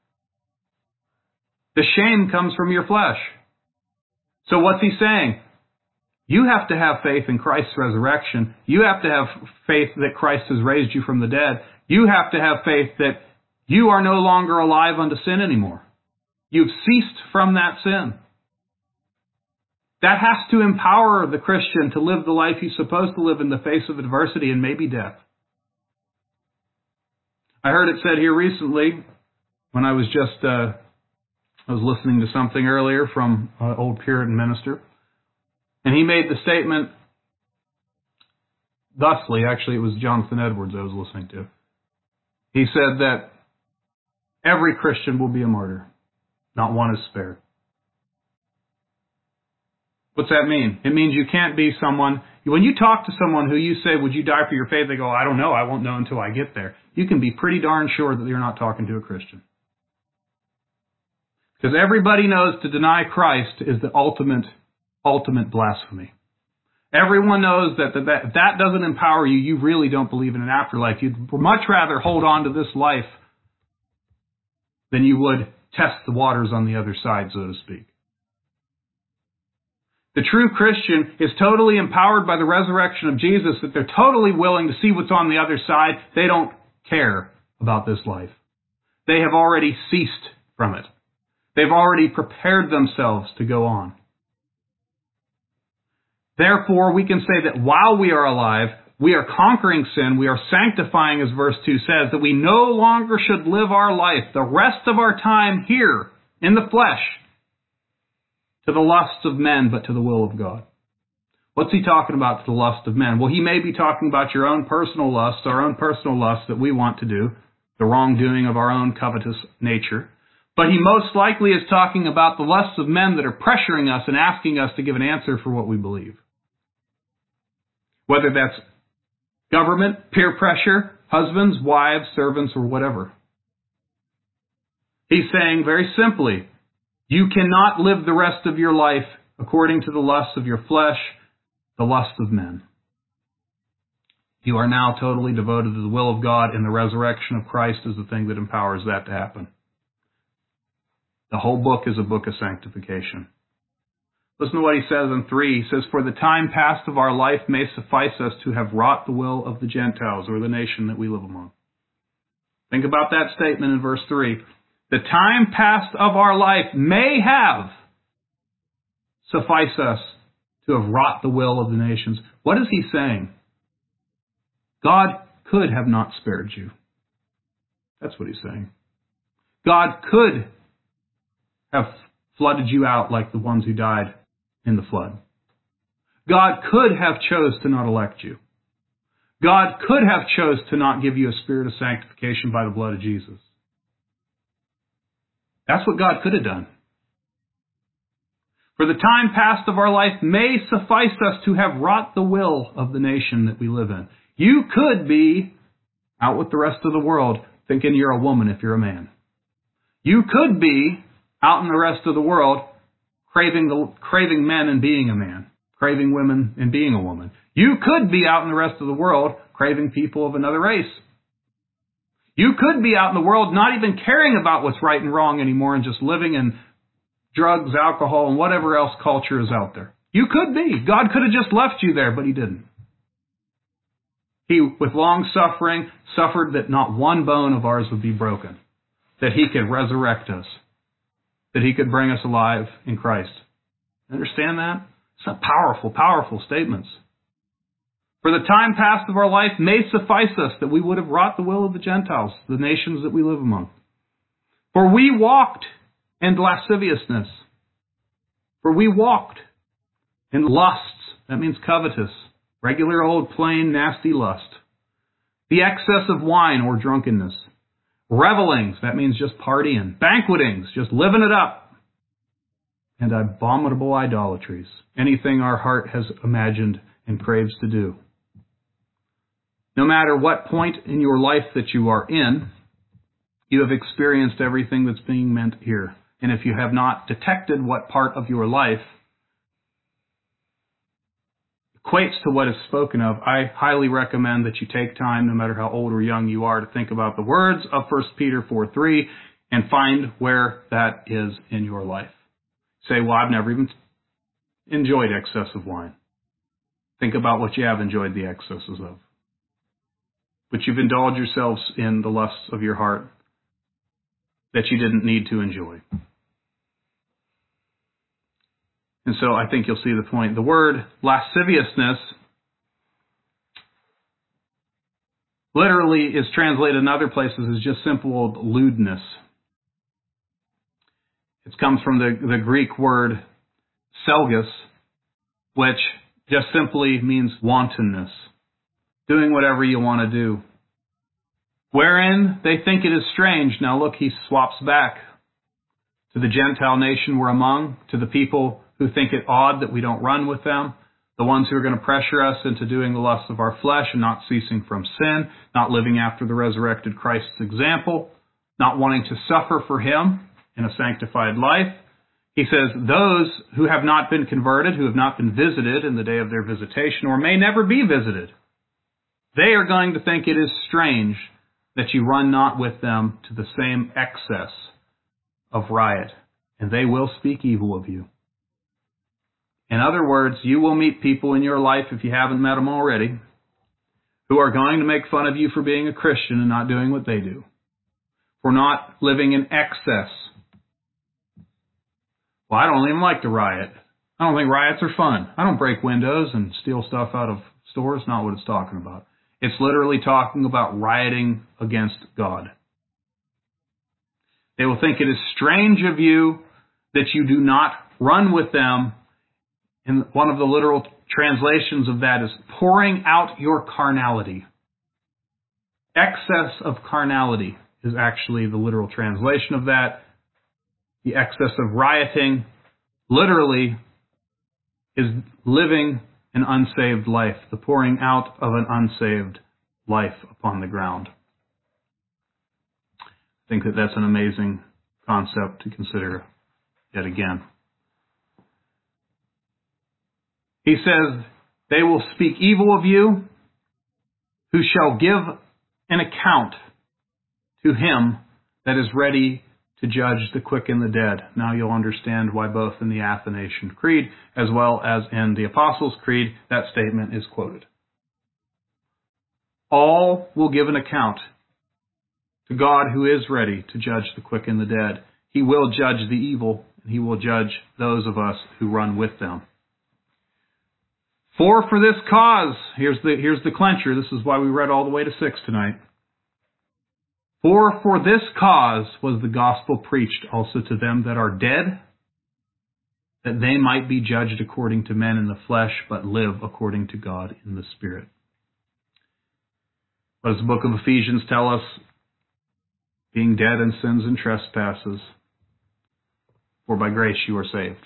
The shame comes from your flesh. So what's he saying? You have to have faith in Christ's resurrection. You have to have faith that Christ has raised you from the dead. You have to have faith that you are no longer alive unto sin anymore. You've ceased from that sin. That has to empower the Christian to live the life he's supposed to live in the face of adversity and maybe death. I heard it said here recently when I was listening to something earlier from an old Puritan minister, and he made the statement thusly. Actually, it was Jonathan Edwards I was listening to. He said that every Christian will be a martyr. Not one is spared. What's that mean? It means you can't be someone, when you talk to someone who you say, would you die for your faith? They go, I don't know. I won't know until I get there. You can be pretty darn sure that you're not talking to a Christian. Because everybody knows to deny Christ is the ultimate blasphemy. Everyone knows that that doesn't empower you. You really don't believe in an afterlife. You'd much rather hold on to this life than you would test the waters on the other side, so to speak. The true Christian is totally empowered by the resurrection of Jesus, that they're totally willing to see what's on the other side. They don't care about this life. They have already ceased from it. They've already prepared themselves to go on. Therefore, we can say that while we are alive, we are conquering sin, we are sanctifying, as verse 2 says, that we no longer should live our life, the rest of our time here, in the flesh, to the lusts of men, but to the will of God. What's he talking about, to the lust of men? Well, he may be talking about your own personal lusts, our own personal lusts that we want to do, the wrongdoing of our own covetous nature. But he most likely is talking about the lusts of men that are pressuring us and asking us to give an answer for what we believe. Whether that's government, peer pressure, husbands, wives, servants, or whatever. He's saying very simply, you cannot live the rest of your life according to the lusts of your flesh, the lusts of men. You are now totally devoted to the will of God, and the resurrection of Christ is the thing that empowers that to happen. The whole book is a book of sanctification. Listen to what he says in 3. He says, for the time past of our life may suffice us to have wrought the will of the Gentiles, or the nation that we live among. Think about that statement in verse 3. the time past of our life may have sufficed us to have wrought the will of the nations. What is he saying? God could have not spared you. That's what he's saying. God could have flooded you out like the ones who died in the flood. God could have chose to not elect you. God could have chose to not give you a spirit of sanctification by the blood of Jesus. That's what God could have done. For the time past of our life may suffice us to have wrought the will of the nation that we live in. You could be out with the rest of the world thinking you're a woman if you're a man. You could be out in the rest of the world craving men and being a man, craving women and being a woman. You could be out in the rest of the world craving people of another race. You could be out in the world not even caring about what's right and wrong anymore and just living in drugs, alcohol, and whatever else culture is out there. You could be. God could have just left you there, but he didn't. He, with long suffering, suffered that not one bone of ours would be broken, that he could resurrect us, that he could bring us alive in Christ. Understand that? It's powerful, powerful statements. For the time past of our life may suffice us that we would have wrought the will of the Gentiles, the nations that we live among. For we walked in lasciviousness. For we walked in lusts. That means covetous. Regular old plain nasty lust. The excess of wine or drunkenness. Revelings. That means just partying. Banquetings. Just living it up. And abominable idolatries. Anything our heart has imagined and craves to do. No matter what point in your life that you are in, you have experienced everything that's being meant here. And if you have not detected what part of your life equates to what is spoken of, I highly recommend that you take time, no matter how old or young you are, to think about the words of 1 Peter 4:3 and find where that is in your life. Say, well, I've never even enjoyed excessive wine. Think about what you have enjoyed the excesses of. But you've indulged yourselves in the lusts of your heart that you didn't need to enjoy. And so I think you'll see the point. The word lasciviousness literally is translated in other places as just simple old lewdness. It comes from the Greek word selgus, which just simply means wantonness. Doing whatever you want to do. Wherein they think it is strange. Now look, he swaps back to the Gentile nation we're among, to the people who think it odd that we don't run with them, the ones who are going to pressure us into doing the lusts of our flesh and not ceasing from sin, not living after the resurrected Christ's example, not wanting to suffer for him in a sanctified life. He says, those who have not been converted, who have not been visited in the day of their visitation, or may never be visited, they are going to think it is strange that you run not with them to the same excess of riot, and they will speak evil of you. In other words, you will meet people in your life, if you haven't met them already, who are going to make fun of you for being a Christian and not doing what they do, for not living in excess. Well, I don't even like to riot. I don't think riots are fun. I don't break windows and steal stuff out of stores. Not what it's talking about. It's literally talking about rioting against God. They will think it is strange of you that you do not run with them. And one of the literal translations of that is pouring out your carnality. Excess of carnality is actually the literal translation of that. The excess of rioting literally is living an unsaved life, the pouring out of an unsaved life upon the ground. I think that that's an amazing concept to consider yet again. He says, they will speak evil of you, who shall give an account to him that is ready to judge the quick and the dead. Now you'll understand why both in the Athanasian Creed as well as in the Apostles' Creed that statement is quoted. All will give an account to God who is ready to judge the quick and the dead. He will judge the evil, and He will judge those of us who run with them. For this cause, here's the clencher. This is why we read all the way to 6 tonight. For this cause was the gospel preached also to them that are dead, that they might be judged according to men in the flesh, but live according to God in the Spirit. What does the book of Ephesians tell us? Being dead in sins and trespasses, for by grace you are saved.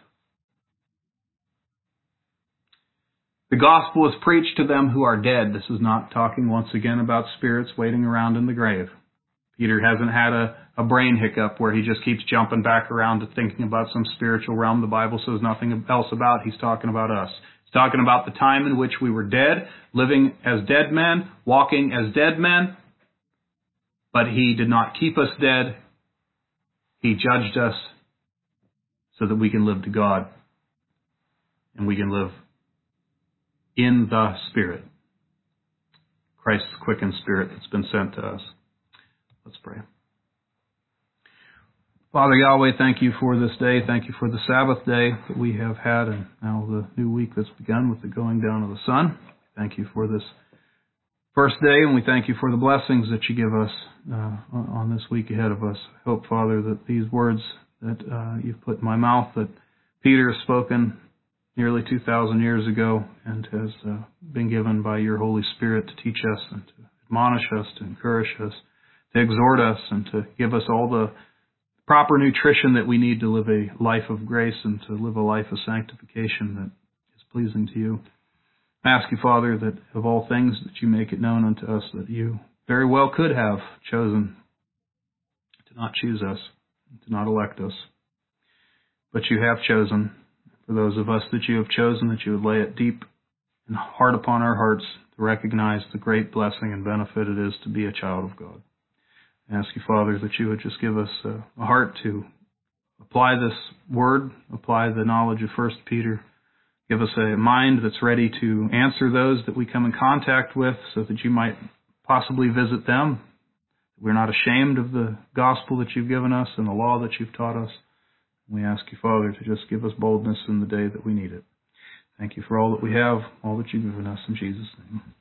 The gospel is preached to them who are dead. This is not talking once again about spirits waiting around in the grave. Peter hasn't had a brain hiccup where he just keeps jumping back around to thinking about some spiritual realm the Bible says nothing else about. He's talking about us. He's talking about the time in which we were dead, living as dead men, walking as dead men. But He did not keep us dead. He judged us so that we can live to God. And we can live in the Spirit. Christ's quickened Spirit that's been sent to us. Let's pray. Father Yahweh, thank you for this day. Thank you for the Sabbath day that we have had, and now the new week that's begun with the going down of the sun. Thank you for this first day, and we thank you for the blessings that you give us on this week ahead of us. I hope, Father, that these words that you've put in my mouth, that Peter has spoken nearly 2,000 years ago and has been given by your Holy Spirit to teach us and to admonish us, to encourage us, to exhort us, and to give us all the proper nutrition that we need to live a life of grace and to live a life of sanctification that is pleasing to you. I ask you, Father, that of all things that you make it known unto us that you very well could have chosen to not choose us, to not elect us. But you have chosen, for those of us that you have chosen, that you would lay it deep and hard upon our hearts to recognize the great blessing and benefit it is to be a child of God. I ask you, Father, that you would just give us a heart to apply this word, apply the knowledge of 1 Peter. Give us a mind that's ready to answer those that we come in contact with so that you might possibly visit them. We're not ashamed of the gospel that you've given us and the law that you've taught us. We ask you, Father, to just give us boldness in the day that we need it. Thank you for all that we have, all that you've given us. In Jesus' name.